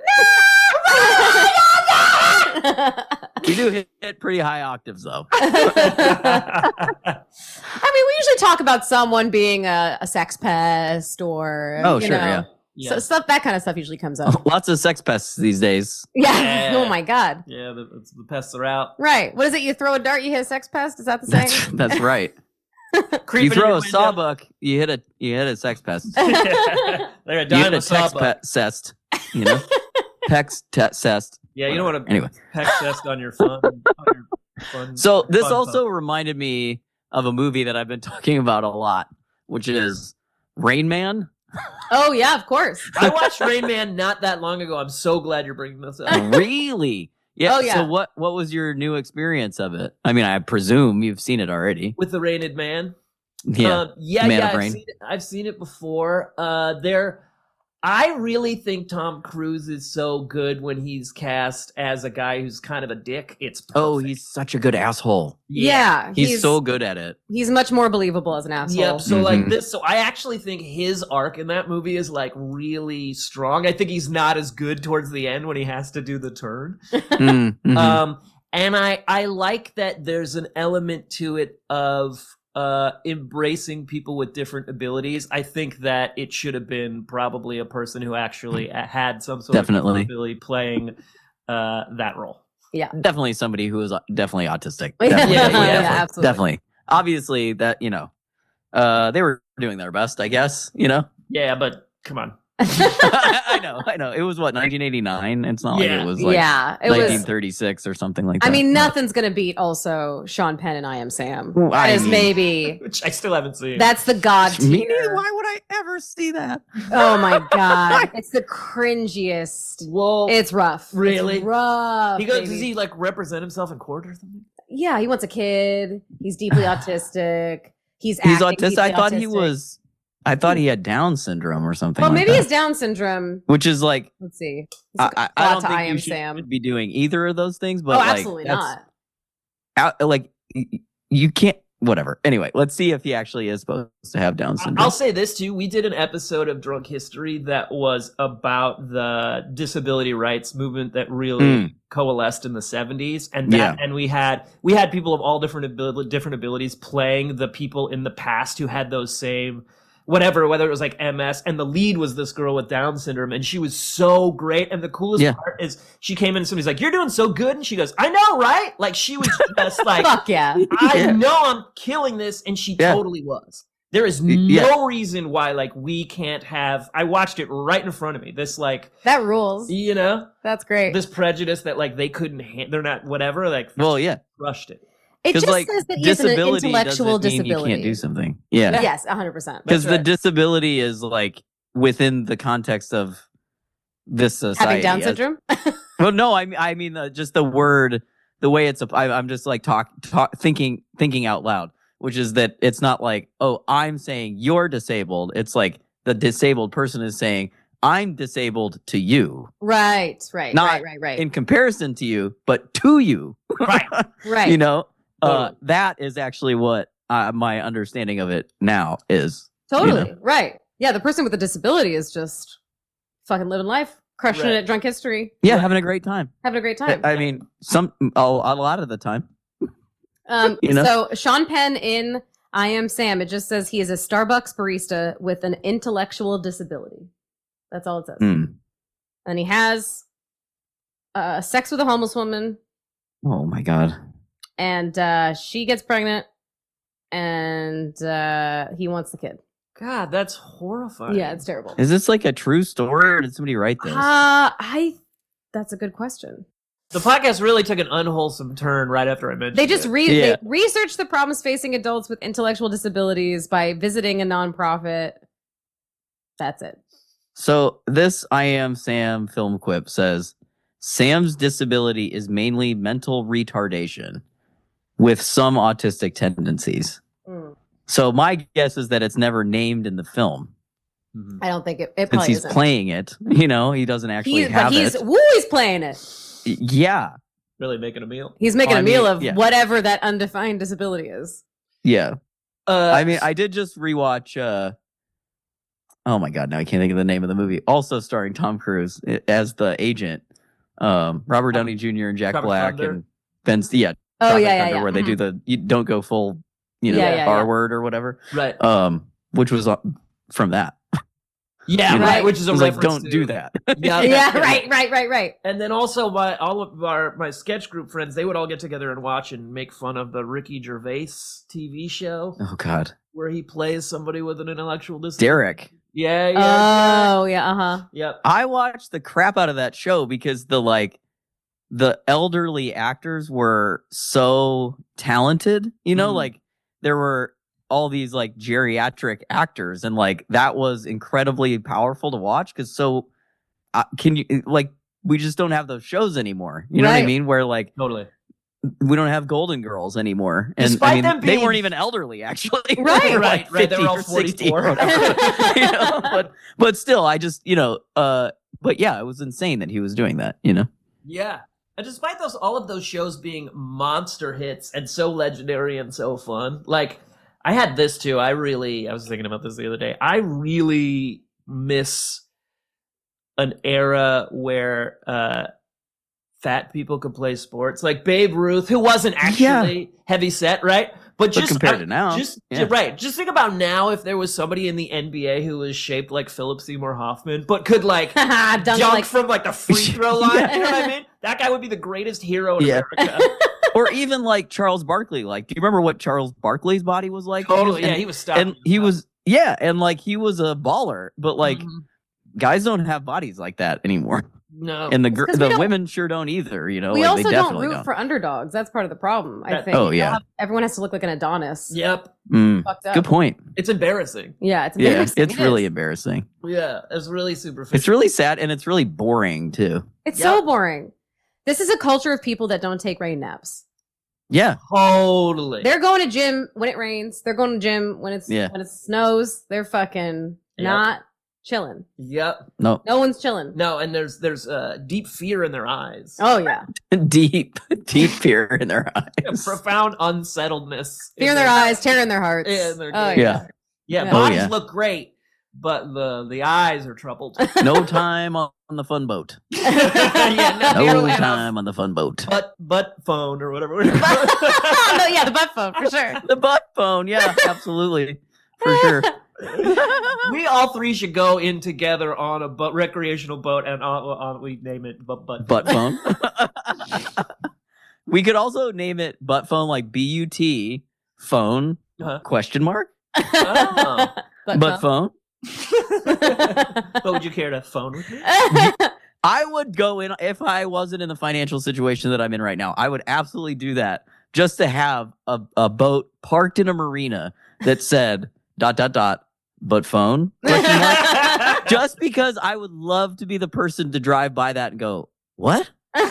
We do hit, hit pretty high octaves, though. I mean, we usually talk about someone being a, a sex pest or, Oh, you sure, know, yeah. yeah, So, stuff, that kind of stuff usually comes up. Lots of sex pests these days. Yeah. Yeah. Oh my God. yeah. The, it's- the pests are out. Right. What is it? You throw a dart, you hit a sex pest? Is that the saying? That's that's right. Creeping You in throw your a window. sawbuck, you hit a you hit a sex pest. They're a You dime hit a a sex sawbuck. pest, you know, pex te- cest. Yeah, you don't want to Anyway. peck test on your fun. On your fun So this fun also fun. reminded me of a movie that I've been talking about a lot, which is Rain Man. Oh, yeah, of course. I watched Rain Man not that long ago. I'm so glad you're bringing this up. Really? Yeah. Oh, yeah. So what what was your new experience of it? I mean, I presume you've seen it already. With the Rained Man. Yeah. Um, yeah, Man yeah. of I've Rain. seen, it, I've seen it before. Uh, there, I really think Tom Cruise is so good when he's cast as a guy who's kind of a dick. It's perfect. Oh, he's such a good asshole. Yeah. He's, so good at it. He's much more believable as an asshole. Yep. So like Mhm. this. So I actually think his arc in that movie is like really strong. I think he's not as good towards the end when he has to do the turn. Mm, mhm. Um, and I I like that there's an element to it of uh embracing people with different abilities. I think that it should have been probably a person who actually had some sort Definitely. of ability playing uh that role. Definitely somebody who is au- definitely autistic. Yeah, Definitely. yeah, yeah, definitely. absolutely. Definitely. Obviously, that, you know, uh, they were doing their best, I guess, you know? Yeah, but come on. I know, I know. It was what nineteen eighty-nine. It's not Yeah. like it was like yeah, it was. nineteen thirty-six or something like that. I mean, nothing's gonna beat also Sean Penn and I Am Sam. Well, I As mean- maybe Which I still haven't seen. that's the god Me tier. neither. Why would I ever see that? Oh my god, it's the cringiest. well, It's rough. Really? It's rough. he goes. baby. Does he like represent himself in court or something? Yeah, he wants a kid. He's deeply autistic. He's He's acting autistic. deeply I thought he autistic. was. I thought he had Down syndrome or something. Well, like maybe that. it's Down syndrom. Which is like Let's see. I, Let's I, go I out don't to think I you Am should Sam. be doing either of those things. But Oh, like, absolutely that's not. Out, like y- you can't. Whatever. Anyway, let's see if he actually is supposed to have Down syndrome. I'll say this too. We did an episode of Drunk History that was about the disability rights movement that really Mm. coalesced in the seventies, and that, Yeah. and we had we had people of all different ability, different abilities playing the people in the past who had those same whatever, whether it was like M S, and the lead was this girl with Down syndrome, and she was so great. And the coolest Yeah. part is she came in and somebody's like, "You're doing so good," and she goes, "I know, right?" Like she was just like, Fuck yeah. I Yeah. know I'm killing this, and she Yeah. totally was. There is no Yeah. reason why like we can't have. I watched it right in front of me. This like That rules. you know That's great. this prejudice that like they couldn't. Ha- they're not whatever. Like well, yeah, crushed it. It because just like says that he has an disability intellectual doesn't mean disability. you can't do something. Yeah, Yes, one hundred percent. because That's the right. disability is like within the context of this society. Having Down as- syndrome? Well, no, I mean, I mean, uh, just the word, the way it's. I, I'm just like talk, talk, thinking, thinking out loud, which is that it's not like, oh, I'm saying you're disabled. It's like the disabled person is saying, I'm disabled to you, Right, right, Not right, right, right. in comparison to you, but to you. Right. right. You know, uh, Totally. that is actually what uh, my understanding of it now is. Totally. You Right. Yeah, the person with a disability is just fucking living life, crushing Right. it at Drunk History, Yeah, having a great time. having a great time. I mean, some a, a lot of the time. Um, You know? So Sean Penn in I Am Sam, it just says he is a Starbucks barista with an intellectual disability. That's all it says. Mm. And he has uh, sex with a homeless woman, Oh my god. and uh, she gets pregnant, and uh, he wants the kid. God, that's horrifying. Yeah, it's terrible. Is this like a true story, or did somebody write this? Uh, I. That's a good question. The podcast really took an unwholesome turn right after I mentioned They just it. re- Yeah. they researched the problems facing adults with intellectual disabilities by visiting a nonprofit. That's it. So this I Am Sam film quip says Sam's disability is mainly mental retardation with some autistic tendencies. Mm. So my guess is that it's never named in the film Mhm. I don't think it. It since probably he's isn't. playing it. You know, he doesn't actually He- have but he's it. woo, he's playing it. Yeah, Really making a meal. He's making Oh, I a meal mean, of yeah. whatever that undefined disability is. yeah. Uh, I mean, I did just rewatch. Uh, oh my god, now I can't think of the name of the movie. Also starring Tom Cruise i- as the agent, um, Robert Downey Junior and Jack Tropic Black Thunder? and Ben. Yeah, Oh Tropic yeah, yeah, Thunder, yeah. where they do Mhm. the you don't go full, you know, Yeah, yeah, R yeah. word or whatever. right. Um, which was uh, from that. Yeah, You know, right. Right. Which is It a was like, reference don't to- do that. Yeah, yeah, right, right, right, right. And then also my all of our my sketch group friends, they would all get together and watch and make fun of the Ricky Gervais T V show Oh god, where he plays somebody with an intellectual disability. Derek. Yeah, yeah. Oh yeah, uh huh. Yep. I watched the crap out of that show because the like the elderly actors were so talented, you know, Mhm. like there were all these like geriatric actors and like that was incredibly powerful to watch because so uh, can you like we just don't have those shows anymore, you know what I Right. mean, where like Totally. we don't have Golden Girls anymore, and Despite I mean them they being- weren't even elderly actually. Right. They were, Right, right, they were fifty all or sixty or forty-four. whatever. You know, but but still I just you know uh but yeah, it was insane that he was doing that, you know. Yeah. And despite those all of those shows being monster hits and so legendary and so fun, like I had this too. I really I was thinking about this the other day. I really miss an era where uh fat people could play sports. Like Babe Ruth, who wasn't actually heavy set, right? But But just compared I- to now, just yeah. right. Just think about now if there was somebody in the N B A who was shaped like Philip Seymour Hoffman, but could like Dunk dunk like from like the free throw line. Yeah. You know what I mean? That guy would be the greatest hero in Yeah. America. Or even like Charles Barkley. Like, do you remember what Charles Barkley's body was like? Totally. And, Yeah, he was stuck. and he was yeah, and like he was a baller, but like Mhm. guys don't have bodies like that anymore. No. And the gr- 'cause we the don't- women sure don't either, you know. We like, also they don't definitely root don't. for underdogs. That's part of the problem, I That- think. Oh, yeah. Everyone has to look like an Adonis. Yep. Mm, Fucked up. good point. It's embarrassing. Yeah, it's Yeah, embarrassing. it's It really is. embarrassing. Yeah, it's really superficial. It's really sad and it's really boring too. It's Yeah. so boring. This is a culture of people that don't take rain naps. Yeah. Totally. They're going to gym when it rains. They're going to gym when it's Yeah. when it snows. They're fucking Yep. not chilling. Yep. No. No one's chilling. No, and there's there's uh, deep fear in their eyes. Oh yeah, Deep, deep fear in their A eyes. profound unsettledness. fear in their eyes, terror in their hearts. Yeah, in their oh gaze. yeah. Yeah. Yeah, Yeah. bodies Oh, yeah. look great, but the the eyes are troubled. No time on the fun boat. Yeah, no, No barely enough. time on the fun boat. Butt butt phone or whatever. no, yeah, the butt phone for sure. The butt phone. Yeah, absolutely. For sure. We all three should go in together on a boat, recreational boat, and on, on we name it butt butt. Butt phone. We could also name it butt phone, like B U T phone Uh-huh. question mark. Oh. Butt Butt phone. But would you care to phone with me? I would go in if I wasn't in the financial situation that I'm in right now. I would absolutely do that just to have a, a boat parked in a marina that said dot dot dot butt phone question mark. Just because I would love to be the person to drive by that and go, what?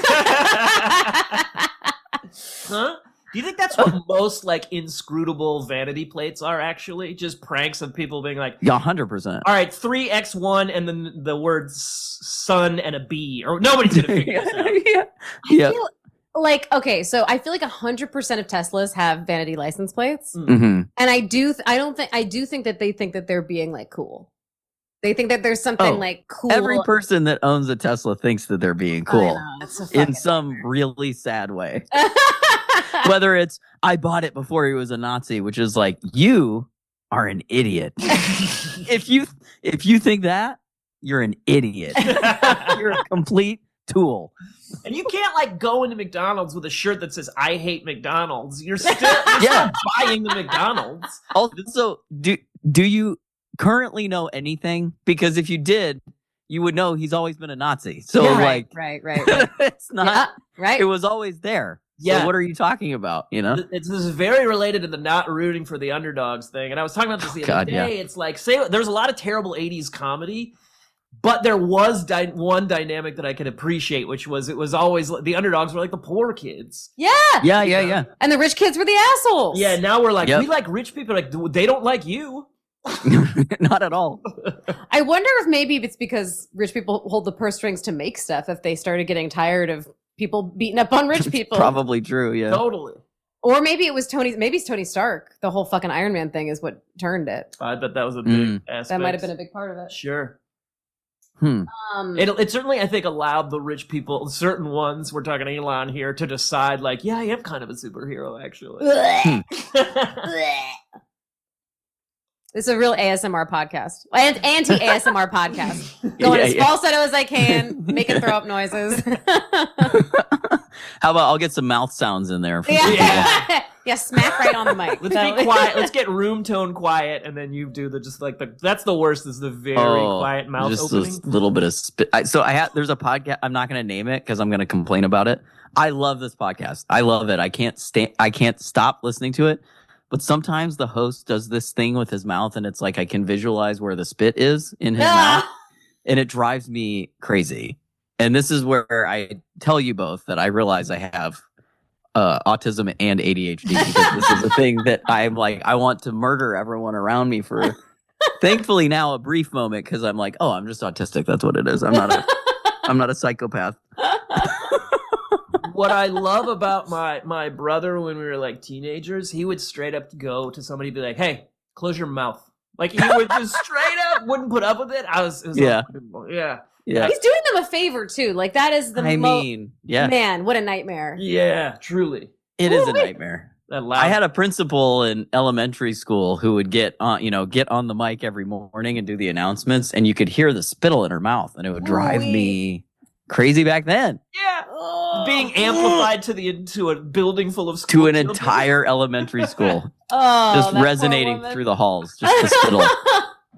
Huh? Do you think that's what most like inscrutable vanity plates are actually? Just pranks of people being like, Yeah, one hundred percent. all right, three X one and then the words sun and a B. Or nobody's going to figure this out. Yeah. I Yeah. feel like okay, so I feel like a hundred percent of Teslas have vanity license plates, Mm. hmm and I do. Th- I don't think. I do think that they think that they're being like cool. They think that there's something Oh, like cool. Every person that owns a Tesla thinks that they're being I cool know, it's so in fucking some really sad way. weird. Whether it's I bought it before he was a Nazi, which is like you are an idiot. if you if you think that, you're an idiot. You're a complete tool. And you can't like go into McDonald's with a shirt that says "I hate McDonald's." You're still, you're Yeah. still buying the McDonald's. Also, do do you currently know anything? Because if you did, you would know he's always been a Nazi. So Yeah, like right, right, right. it's not Yeah, right. it was always there. Yeah. So what are you talking about? You know? It's this is very related to the not rooting for the underdogs thing. And I was talking about this the other God, yeah. day. It's like say there's a lot of terrible eighties comedy, but there was dy- one dynamic that I could appreciate, which was it was always the underdogs were like the poor kids. yeah. Yeah, yeah, yeah. And the rich kids were the assholes. Yeah, now we're like Yep. we like rich people. Like they don't like you. Not at all. I wonder if maybe it's because rich people hold the purse strings to make stuff. If they started getting tired of people beating up on rich people, Probably true, yeah. Totally. or maybe it was Tony. Maybe it's Tony Stark. The whole fucking Iron Man thing is what turned it. I bet that was a big Mm. aspect. That might have been a big part of it. Sure. Hmm. Um, It, it certainly, I think, allowed the rich people, certain ones, we're talking Elon here, to decide, like, yeah, I am kind of a superhero, actually. It's a real A S M R podcast, and anti A S M R podcast. Going Yeah, as yeah. falsetto as I can, making throw up noises. How about I'll get some mouth sounds in there for yeah. people. yeah, yeah, smack right on the mic. Let's So- be quiet. Let's get room tone quiet, and then you do the just like the. That's the worst. Is the very Oh, quiet mouth just opening. a little bit of spit. I, so I have. There's a podcast. I'm not going to name it because I'm going to complain about it. I love this podcast. I love it. I can't stand. I can't stop listening to it. But sometimes the host does this thing with his mouth, and it's like I can visualize where the spit is in his mouth, and it drives me crazy. And this is where I tell you both that I realize I have uh, autism and A D H D because this is a thing that I'm like I want to murder everyone around me for. Thankfully now a brief moment because I'm like, oh, I'm just autistic. That's what it is. I'm not a I'm not a psychopath. What I love about my my brother when we were like teenagers, he would straight up go to somebody and be like, "Hey, close your mouth." Like he would just straight up wouldn't put up with it. I was, it was Yeah. like, yeah, Yeah. He's doing them a favor too. Like that is the I mo- mean, yeah, man. What a nightmare. yeah, truly. it is a Woo-wee. nightmare. That loud. I had a principal in elementary school who would get on, you know, get on the mic every morning and do the announcements, and you could hear the spittle in her mouth, and it would drive Woo-wee. me crazy back then. yeah. Oh. Being amplified to the to a building full of To school an children. entire elementary school, Oh, just that poor resonating woman. through the halls, just the spittle.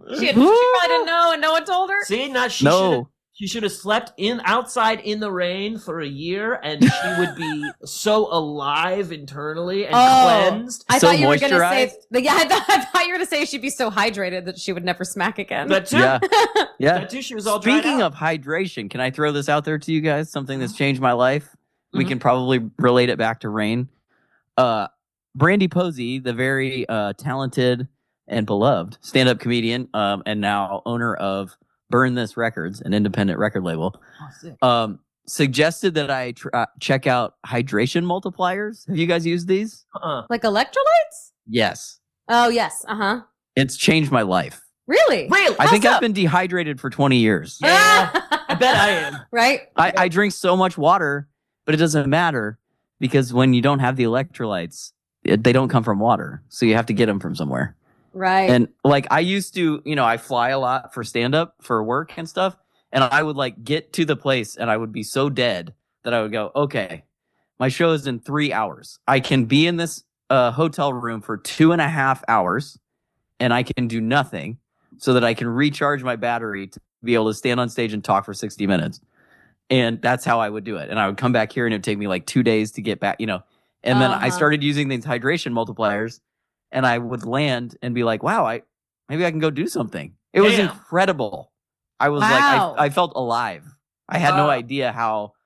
She, had, she probably didn't know, and no one told her. See, not she No. should she should have slept in outside in the rain for a year, and she would be so alive internally and Oh. cleansed. I So thought you were going to say, moisturized? yeah, I thought, I thought you were going to say she'd be so hydrated that she would never smack again. That too. Yeah. Yeah. That too. She was all dried Speaking out. of hydration, can I throw this out there to you guys? Something that's changed my life. We Mhm. can probably relate it back to rain. Uh, Brandy Posey, the very uh, talented and beloved stand-up comedian, um, and now owner of Burn This Records, an independent record label, Oh, sick. um, suggested that I tr- uh, check out hydration multipliers. Have you guys used these? Uh-uh. Like electrolytes? Yes. Oh, yes. Uh huh. It's changed my life. Really? Really? I think How's I've up? been dehydrated for twenty years. Yeah, I bet I am. Right? I, I drink so much water, but it doesn't matter because when you don't have the electrolytes, it, they don't come from water. So you have to get them from somewhere. Right. And like I used to, you know, I fly a lot for stand up for work and stuff. And I would like get to the place and I would be so dead that I would go, okay, my show is in three hours. I can be in this uh, hotel room for two and a half hours and I can do nothing so that I can recharge my battery to be able to stand on stage and talk for sixty minutes. And that's how I would do it. And I would come back here and it would take me like two days to get back, you know. And then I Uh-huh. started using these hydration multipliers and I would land and be like, wow, I maybe I can go do something. It was Damn. incredible. I was Wow. like, I, I felt alive. I had no Wow. idea how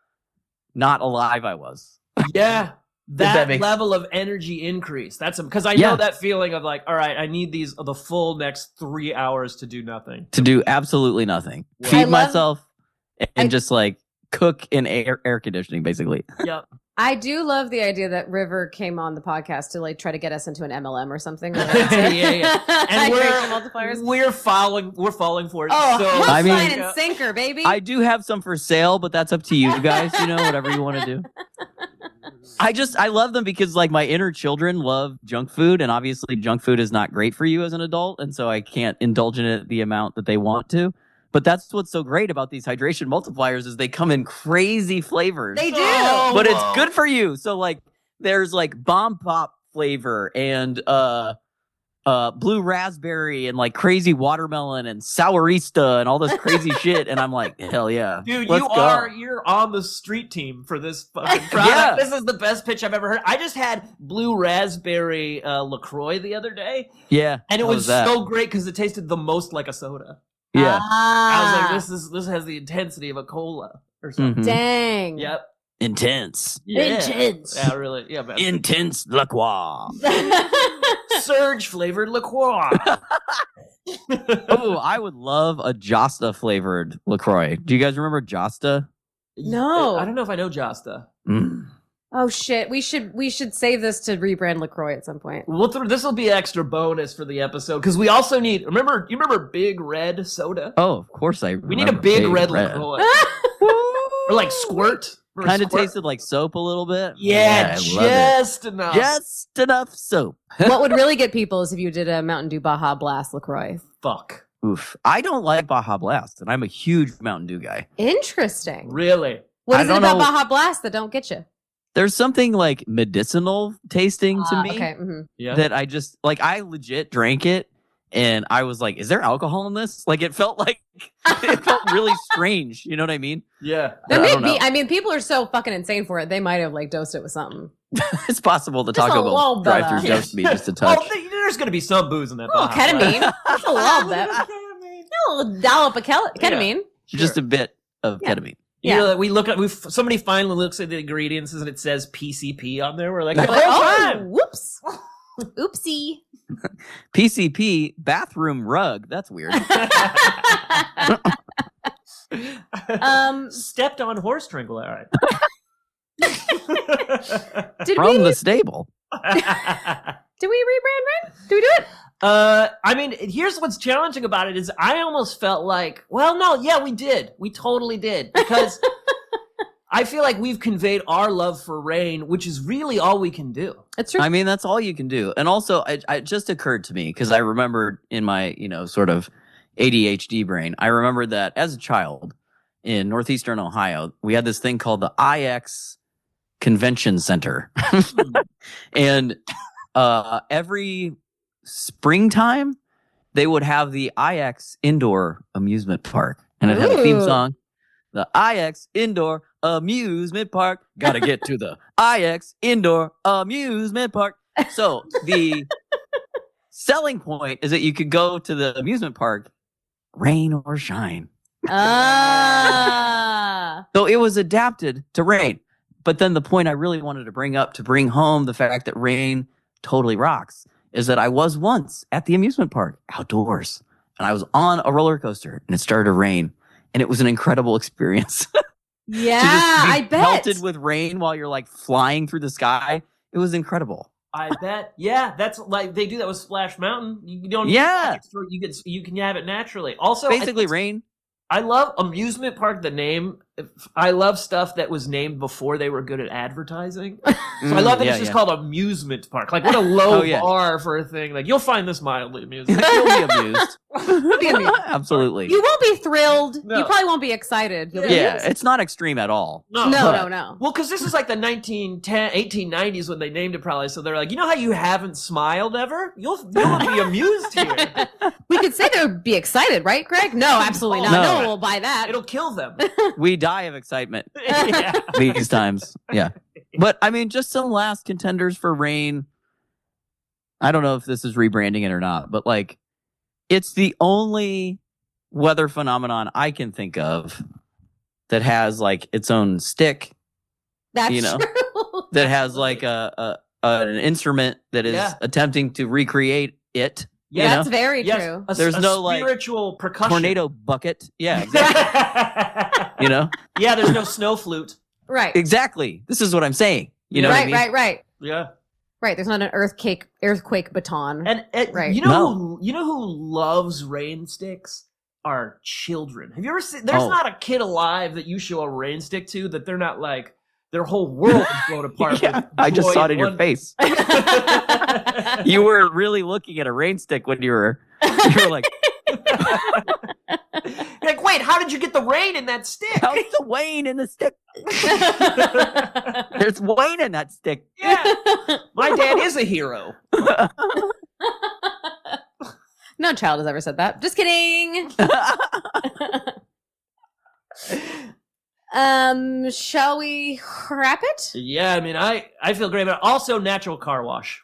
not alive I was. Yeah. That, that make- level of energy increase. That's because I Yeah. know that feeling of like, all right, I need these the full next three hours to do nothing. To do absolutely nothing. Wow. Feed I love- myself and I- just like cook in air, air conditioning, basically. Yep. I do love the idea that River came on the podcast to like try to get us into an M L M or something. Yeah, yeah. And Hydration we're multipliers. we're following we're falling for it. Oh, so hook, I mean- line, and sinker, baby. I do have some for sale, but that's up to you guys, you know, whatever you want to do. I just I love them because like my inner children love junk food, and obviously junk food is not great for you as an adult, and so I can't indulge in it the amount that they want to. But that's what's so great about these hydration multipliers is they come in crazy flavors. They do. Oh, but it's wow. good for you. So like there's like bomb pop flavor and uh uh blue raspberry and like crazy watermelon and sourista and all this crazy shit. And I'm like, hell yeah. Dude, Let's you go. are you're on the street team for this fucking product. Yeah. This is the best pitch I've ever heard. I just had blue raspberry uh, LaCroix the other day, Yeah. and it How was that? so great because it tasted the most like a soda. Yeah. I was like, Ah, this is this has the intensity of a cola or something. Mhm. dang. Yep. Intense. Yeah. Intense. Yeah, really. Yeah, man. Intense LaCroix. Surge flavored LaCroix. Oh, I would love a Josta flavored LaCroix. Do you guys remember Josta? No. I don't know if I know Josta. Mm. Oh shit. We should we should save this to rebrand LaCroix at some point. We'll th- this will be extra bonus for the episode because we also need. Remember, you remember Big Red soda? Oh, of course I We need a remember big red LaCroix or like Squirt. Or Kind of Squirt. tasted like soap a little bit. Yeah, I love it. just enough. Just enough soap. What would really get people is if you did a Mountain Dew Baja Blast LaCroix. Fuck. Oof. I don't like Baja Blast, and I'm a huge Mountain Dew guy. Interesting. Really? What I is it don't about know- Baja Blast that don't get you? There's something like medicinal tasting to Ah, me okay. hmm Yeah. that I just like. I legit drank it, and I was like, "Is there alcohol in this?" Like it felt like it felt really strange. You know what I mean? yeah. There I may don't be. know. I mean, people are so fucking insane for it. They might have like dosed it with something. It's possible the Just a Taco little Bell bit drive-through of- dosed me just a touch. Oh, th- there's gonna be some booze in that. Oh, Baja ketamine. Blast. Just a little bit. Ketamine. A little dollop of kel- ketamine. Just Sure. a bit of Yeah. ketamine. You Yeah. know, like, we look at we somebody finally looks at the ingredients and it says P C P on there. We're like, Like, the whole oh, time. whoops. Oopsie. P C P bathroom rug. That's weird. Um, Stepped on horse tranquil. All right. did From we the stable. did we rebrand Ren? Did we do it? Uh, I mean, here's what's challenging about it is I almost felt like, well, no, yeah, we did. We totally did. Because I feel like we've conveyed our love for Rain, which is really all we can do. It's true. I mean, that's all you can do. And also, it, it just occurred to me because I remembered in my, you know, sort of A D H D brain, I remembered that as a child in Northeastern Ohio, we had this thing called the I X Convention Center. and uh, every springtime, they would have the I X Indoor Amusement Park, and it had a theme Ooh. song. The I X Indoor Amusement Park. Gotta get to the I X Indoor Amusement Park. So the selling point is that you could go to the amusement park, rain or shine. Ah. So it was adapted to rain. But then the point I really wanted to bring up to bring home the fact that rain totally rocks is that I was once at the amusement park outdoors and I was on a roller coaster and it started to rain and it was an incredible experience. Yeah, to just be I bet. pelted with rain while you're like flying through the sky. It was incredible. I bet. Yeah, that's like they do that with Splash Mountain. You don't. Yeah. Need to, you can you can have it naturally. Also, Basically, I, rain. I love amusement park. The name. I love stuff that was named before they were good at advertising. So I love that yeah, it's just yeah. called amusement park. Like what a low Oh, yeah. bar for a thing. Like you'll find this mildly amusing. You'll be amused. Be amused. Absolutely. You won't be thrilled. No. You probably won't be excited. You'll be yeah, amused. it's not extreme at all. No, No, but- no, no. Well, because this is like the nineteen ten, eighteen nineties when they named it probably. So they're like, you know how you haven't smiled ever? You'll you'll be amused here. We could say they would be excited, right, Greg? No, absolutely not. No. No one will buy that. It'll kill them. We die of excitement Yeah. these times. Yeah. But I mean, just some last contenders for rain. I don't know if this is rebranding it or not, but like it's the only weather phenomenon I can think of that has like its own stick, That's you know, true. that has like a, a, a an instrument that is Yeah. attempting to recreate it. Yeah, you know? That's very Yes, true. a, There's a no, like, spiritual percussion. Tornado bucket. Yeah, exactly. you know, Yeah, there's no snow flute. Right. exactly. This is what I'm saying. You know what right, I mean? right, right. Yeah, Right. There's not an earthquake earthquake baton. and, and Right. you know, No. who, you know who loves rain sticks are children. Have you ever seen? There's Oh. not a kid alive that you show a rain stick to that they're not like their whole world is blown apart. Yeah, with I just joy saw it and in your wonder. face. You were really looking at a rain stick when you were you were like, You're like, wait, how did you get the rain in that stick? how's the Wayne in the stick? There's Wayne in that stick. Yeah, my dad is a hero. No child has ever said that. Just kidding. Um, shall we wrap it? Yeah, I mean, I I feel great, but also natural car wash.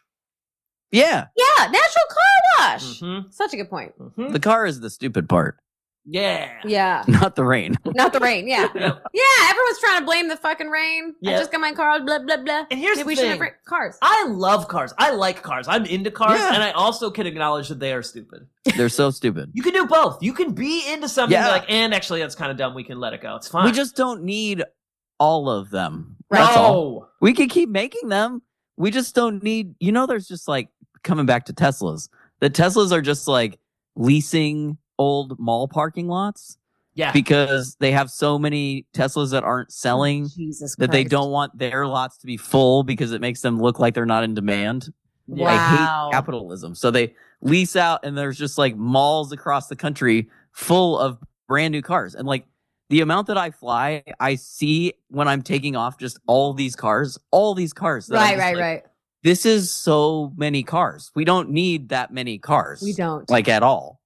Yeah, Yeah, natural car wash. Mm-hmm. Such a good point. Mm-hmm. the car is the stupid part, Yeah. Yeah. not the rain. Not the rain. Yeah. Yep. Yeah. Everyone's trying to blame the fucking rain. I Yeah. just got my car. Blah blah blah. And here's Maybe the we should thing. have ra- cars. I love cars. I like cars. I'm into cars, Yeah. and I also can acknowledge that they are stupid. They're so stupid. You can do both. You can be into something Yeah. like, and actually, that's kind of dumb. We can let it go. It's fine. We just don't need all of them. Right. That's all. no. We can keep making them. We just don't need, you know, there's just like coming back to Teslas. The Teslas are just like leasing old mall parking lots Yeah. because they have so many Teslas that aren't selling Jesus that they Christ. don't want their lots to be full because it makes them look like they're not in demand. Yeah. I Wow. hate capitalism. So they lease out and there's just like malls across the country full of brand new cars. And like the amount that I fly, I see when I'm taking off just all these cars, all these cars. that I'm Right, just right, like, right. This is so many cars. We don't need that many cars. We don't. Like at all.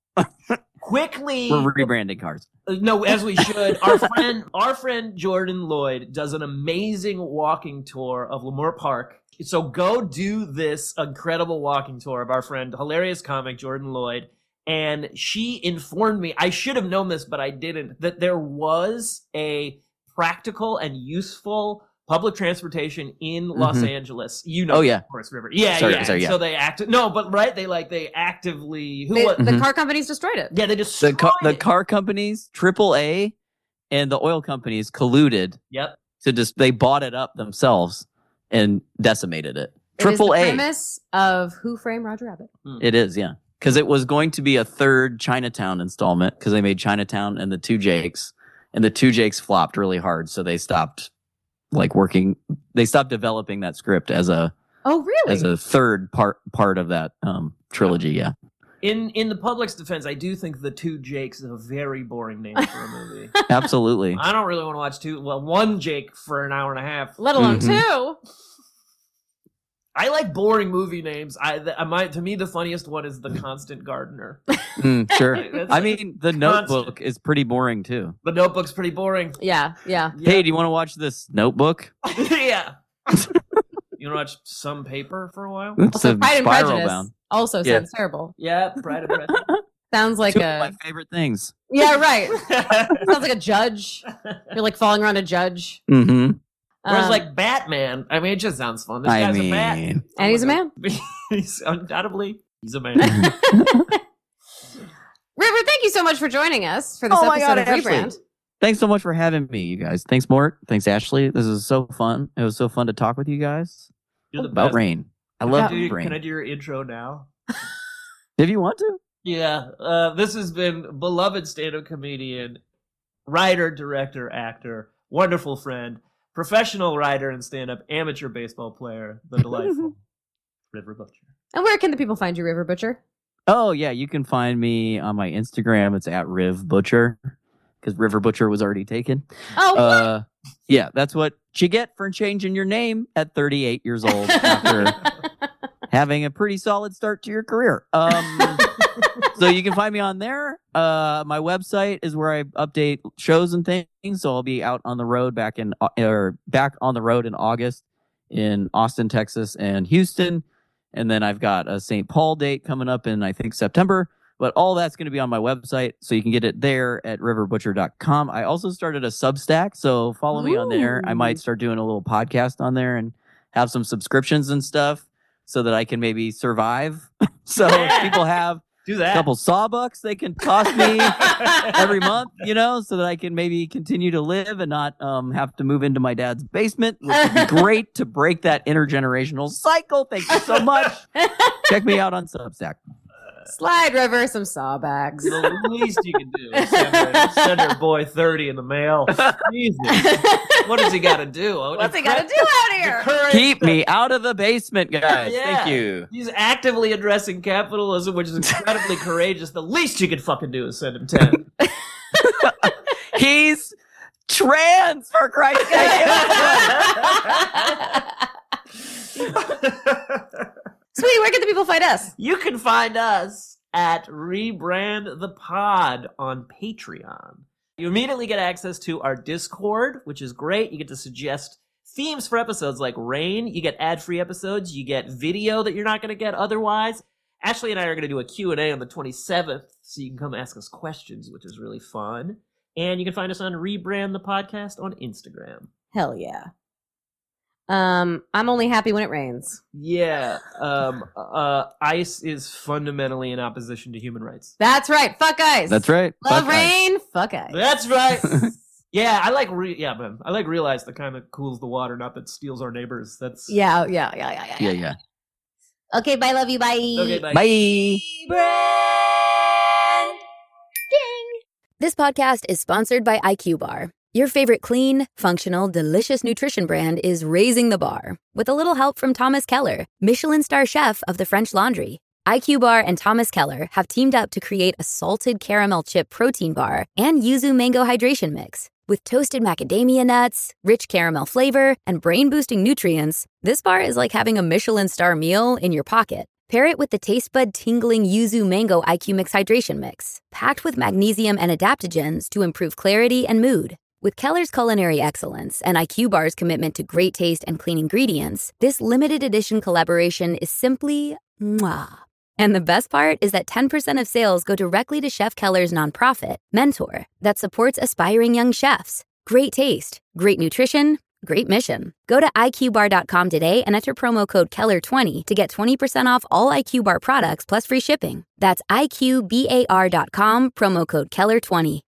Quickly. We're rebranding cars. Uh, No, as we should. Our friend, our friend Jordan Lloyd does an amazing walking tour of Leimert Park. So go do this incredible walking tour of our friend, hilarious comic Jordan Lloyd. And she informed me, I should have known this, but I didn't, that there was a practical and useful public transportation in Los Mhm. Angeles. You know, Oh, yeah. of course, River. Yeah, Sorry, yeah. sorry, yeah. So they act. No, but right, they like they actively. Who? They- was, the Mhm. car companies destroyed it. yeah, they just The, ca- the car companies, triple A, and the oil companies colluded Yep. to just, they bought it up themselves and decimated it. It is the Triple A. premise of Who Framed Roger Rabbit. It is, yeah. Because it was going to be a third Chinatown installment because they made Chinatown and the Two Jakes, and the Two Jakes flopped really hard, so they stopped like working. They stopped developing that script as a Oh, really? as a third part part of that um, trilogy. Yeah, In in the public's defense, I do think the Two Jakes is a very boring name for a movie. absolutely. I don't really want to watch two. Well, one Jake for an hour and a half. Let alone Mhm. two. I like boring movie names. I, the, I might, to me, the funniest one is The Constant Gardener. Mm, sure. That's I like The constant. Notebook is pretty boring too. The Notebook's pretty boring. Yeah, yeah. Yeah. Hey, do you want to watch this Notebook? Yeah. You want to watch Some Paper for a while? It's Also, a Pride and spiral Prejudice bound. also Yeah. sounds terrible. Yeah, Pride and Prejudice. Sounds like Two a of my favorite things. yeah, right. Sounds like a judge. You're like falling around a judge. Mm-hmm. Whereas Um, like Batman, I mean, it just sounds fun. This I guy's mean, a bat. and he's a man. He's undoubtedly he's a man. River, thank you so much for joining us for this Oh my episode God, of Ashley. Rebrand. Thanks so much for having me, you guys. Thanks, Mort. Thanks, Ashley. This is so fun. It was so fun to talk with you guys You're the about best. rain. I Can love do, rain. Can I do your intro now? If you want to. Yeah. Uh, this has been beloved stand-up comedian, writer, director, actor, wonderful friend, professional writer and stand-up, amateur baseball player, the delightful River Butcher. And where can the people find you, River Butcher? Oh, yeah. You can find me on my Instagram. It's at Riv Butcher because River Butcher was already taken. Oh, what? Uh, yeah, that's what you get for changing your name at thirty-eight years old after having a pretty solid start to your career. Um, so you can find me on there. Uh, my website is where I update shows and things. So I'll be out on the road back in or back on the road in August in Austin, Texas, and Houston. And then I've got a Saint Paul date coming up in I think September. But all that's going to be on my website, so you can get it there at river butcher dot com. I also started a Substack, so follow me on there. I might start doing a little podcast on there and have some subscriptions and stuff so that I can maybe survive. So if people have Do a that. couple sawbucks they can toss me every month, you know, so that I can maybe continue to live and not um, have to move into my dad's basement, which would be great to break that intergenerational cycle. Thank you so much. Check me out on Substack. Slide River some sawbacks. The least you can do is send her, send her boy thirty in the mail. Jesus. What does he got to do? What's he got to do out here? Current- Keep me out of the basement, guys. Yeah. Thank you. He's actively addressing capitalism, which is incredibly courageous. The least you could fucking do is send him ten. He's trans, for Christ's sake. Sweetie, where can the people find us? You can find us at Rebrand the Pod on Patreon. You immediately get access to our Discord, which is great. You get to suggest themes for episodes like rain. You get ad-free episodes. You get video that you're not going to get otherwise. Ashley and I are going to do a Q and A on the twenty-seventh, so you can come ask us questions, which is really fun. And you can find us on Rebrand the Podcast on Instagram. Hell yeah. Um, I'm only happy when it rains. Yeah, um, uh, ICE is fundamentally in opposition to human rights. That's right. Fuck ice. That's right. Love Fuck ice. rain. Fuck ice. That's right. Yeah, I like re- yeah, man. I like Real Ice that kind of cools the water, not that steals our neighbors. That's Yeah, yeah, yeah, yeah, yeah. Yeah, yeah. Okay, bye. Love you. Bye. Okay, bye. Bye. Brand. Ding. This podcast is sponsored by I Q Bar. Your favorite clean, functional, delicious nutrition brand is raising the bar with a little help from Thomas Keller, Michelin star chef of the French Laundry. I Q Bar and Thomas Keller have teamed up to create a salted caramel chip protein bar and yuzu mango hydration mix. With toasted macadamia nuts, rich caramel flavor, and brain-boosting nutrients, this bar is like having a Michelin star meal in your pocket. Pair it with the taste bud tingling yuzu mango I Q Mix hydration mix, packed with magnesium and adaptogens to improve clarity and mood. With Keller's culinary excellence and I Q Bar's commitment to great taste and clean ingredients, this limited edition collaboration is simply mwah. And the best part is that ten percent of sales go directly to Chef Keller's nonprofit, Mentor, that supports aspiring young chefs. Great taste, great nutrition, great mission. Go to I Q bar dot com today and enter promo code Keller twenty to get twenty percent off all I Q Bar products plus free shipping. That's I Q bar dot com, promo code Keller twenty.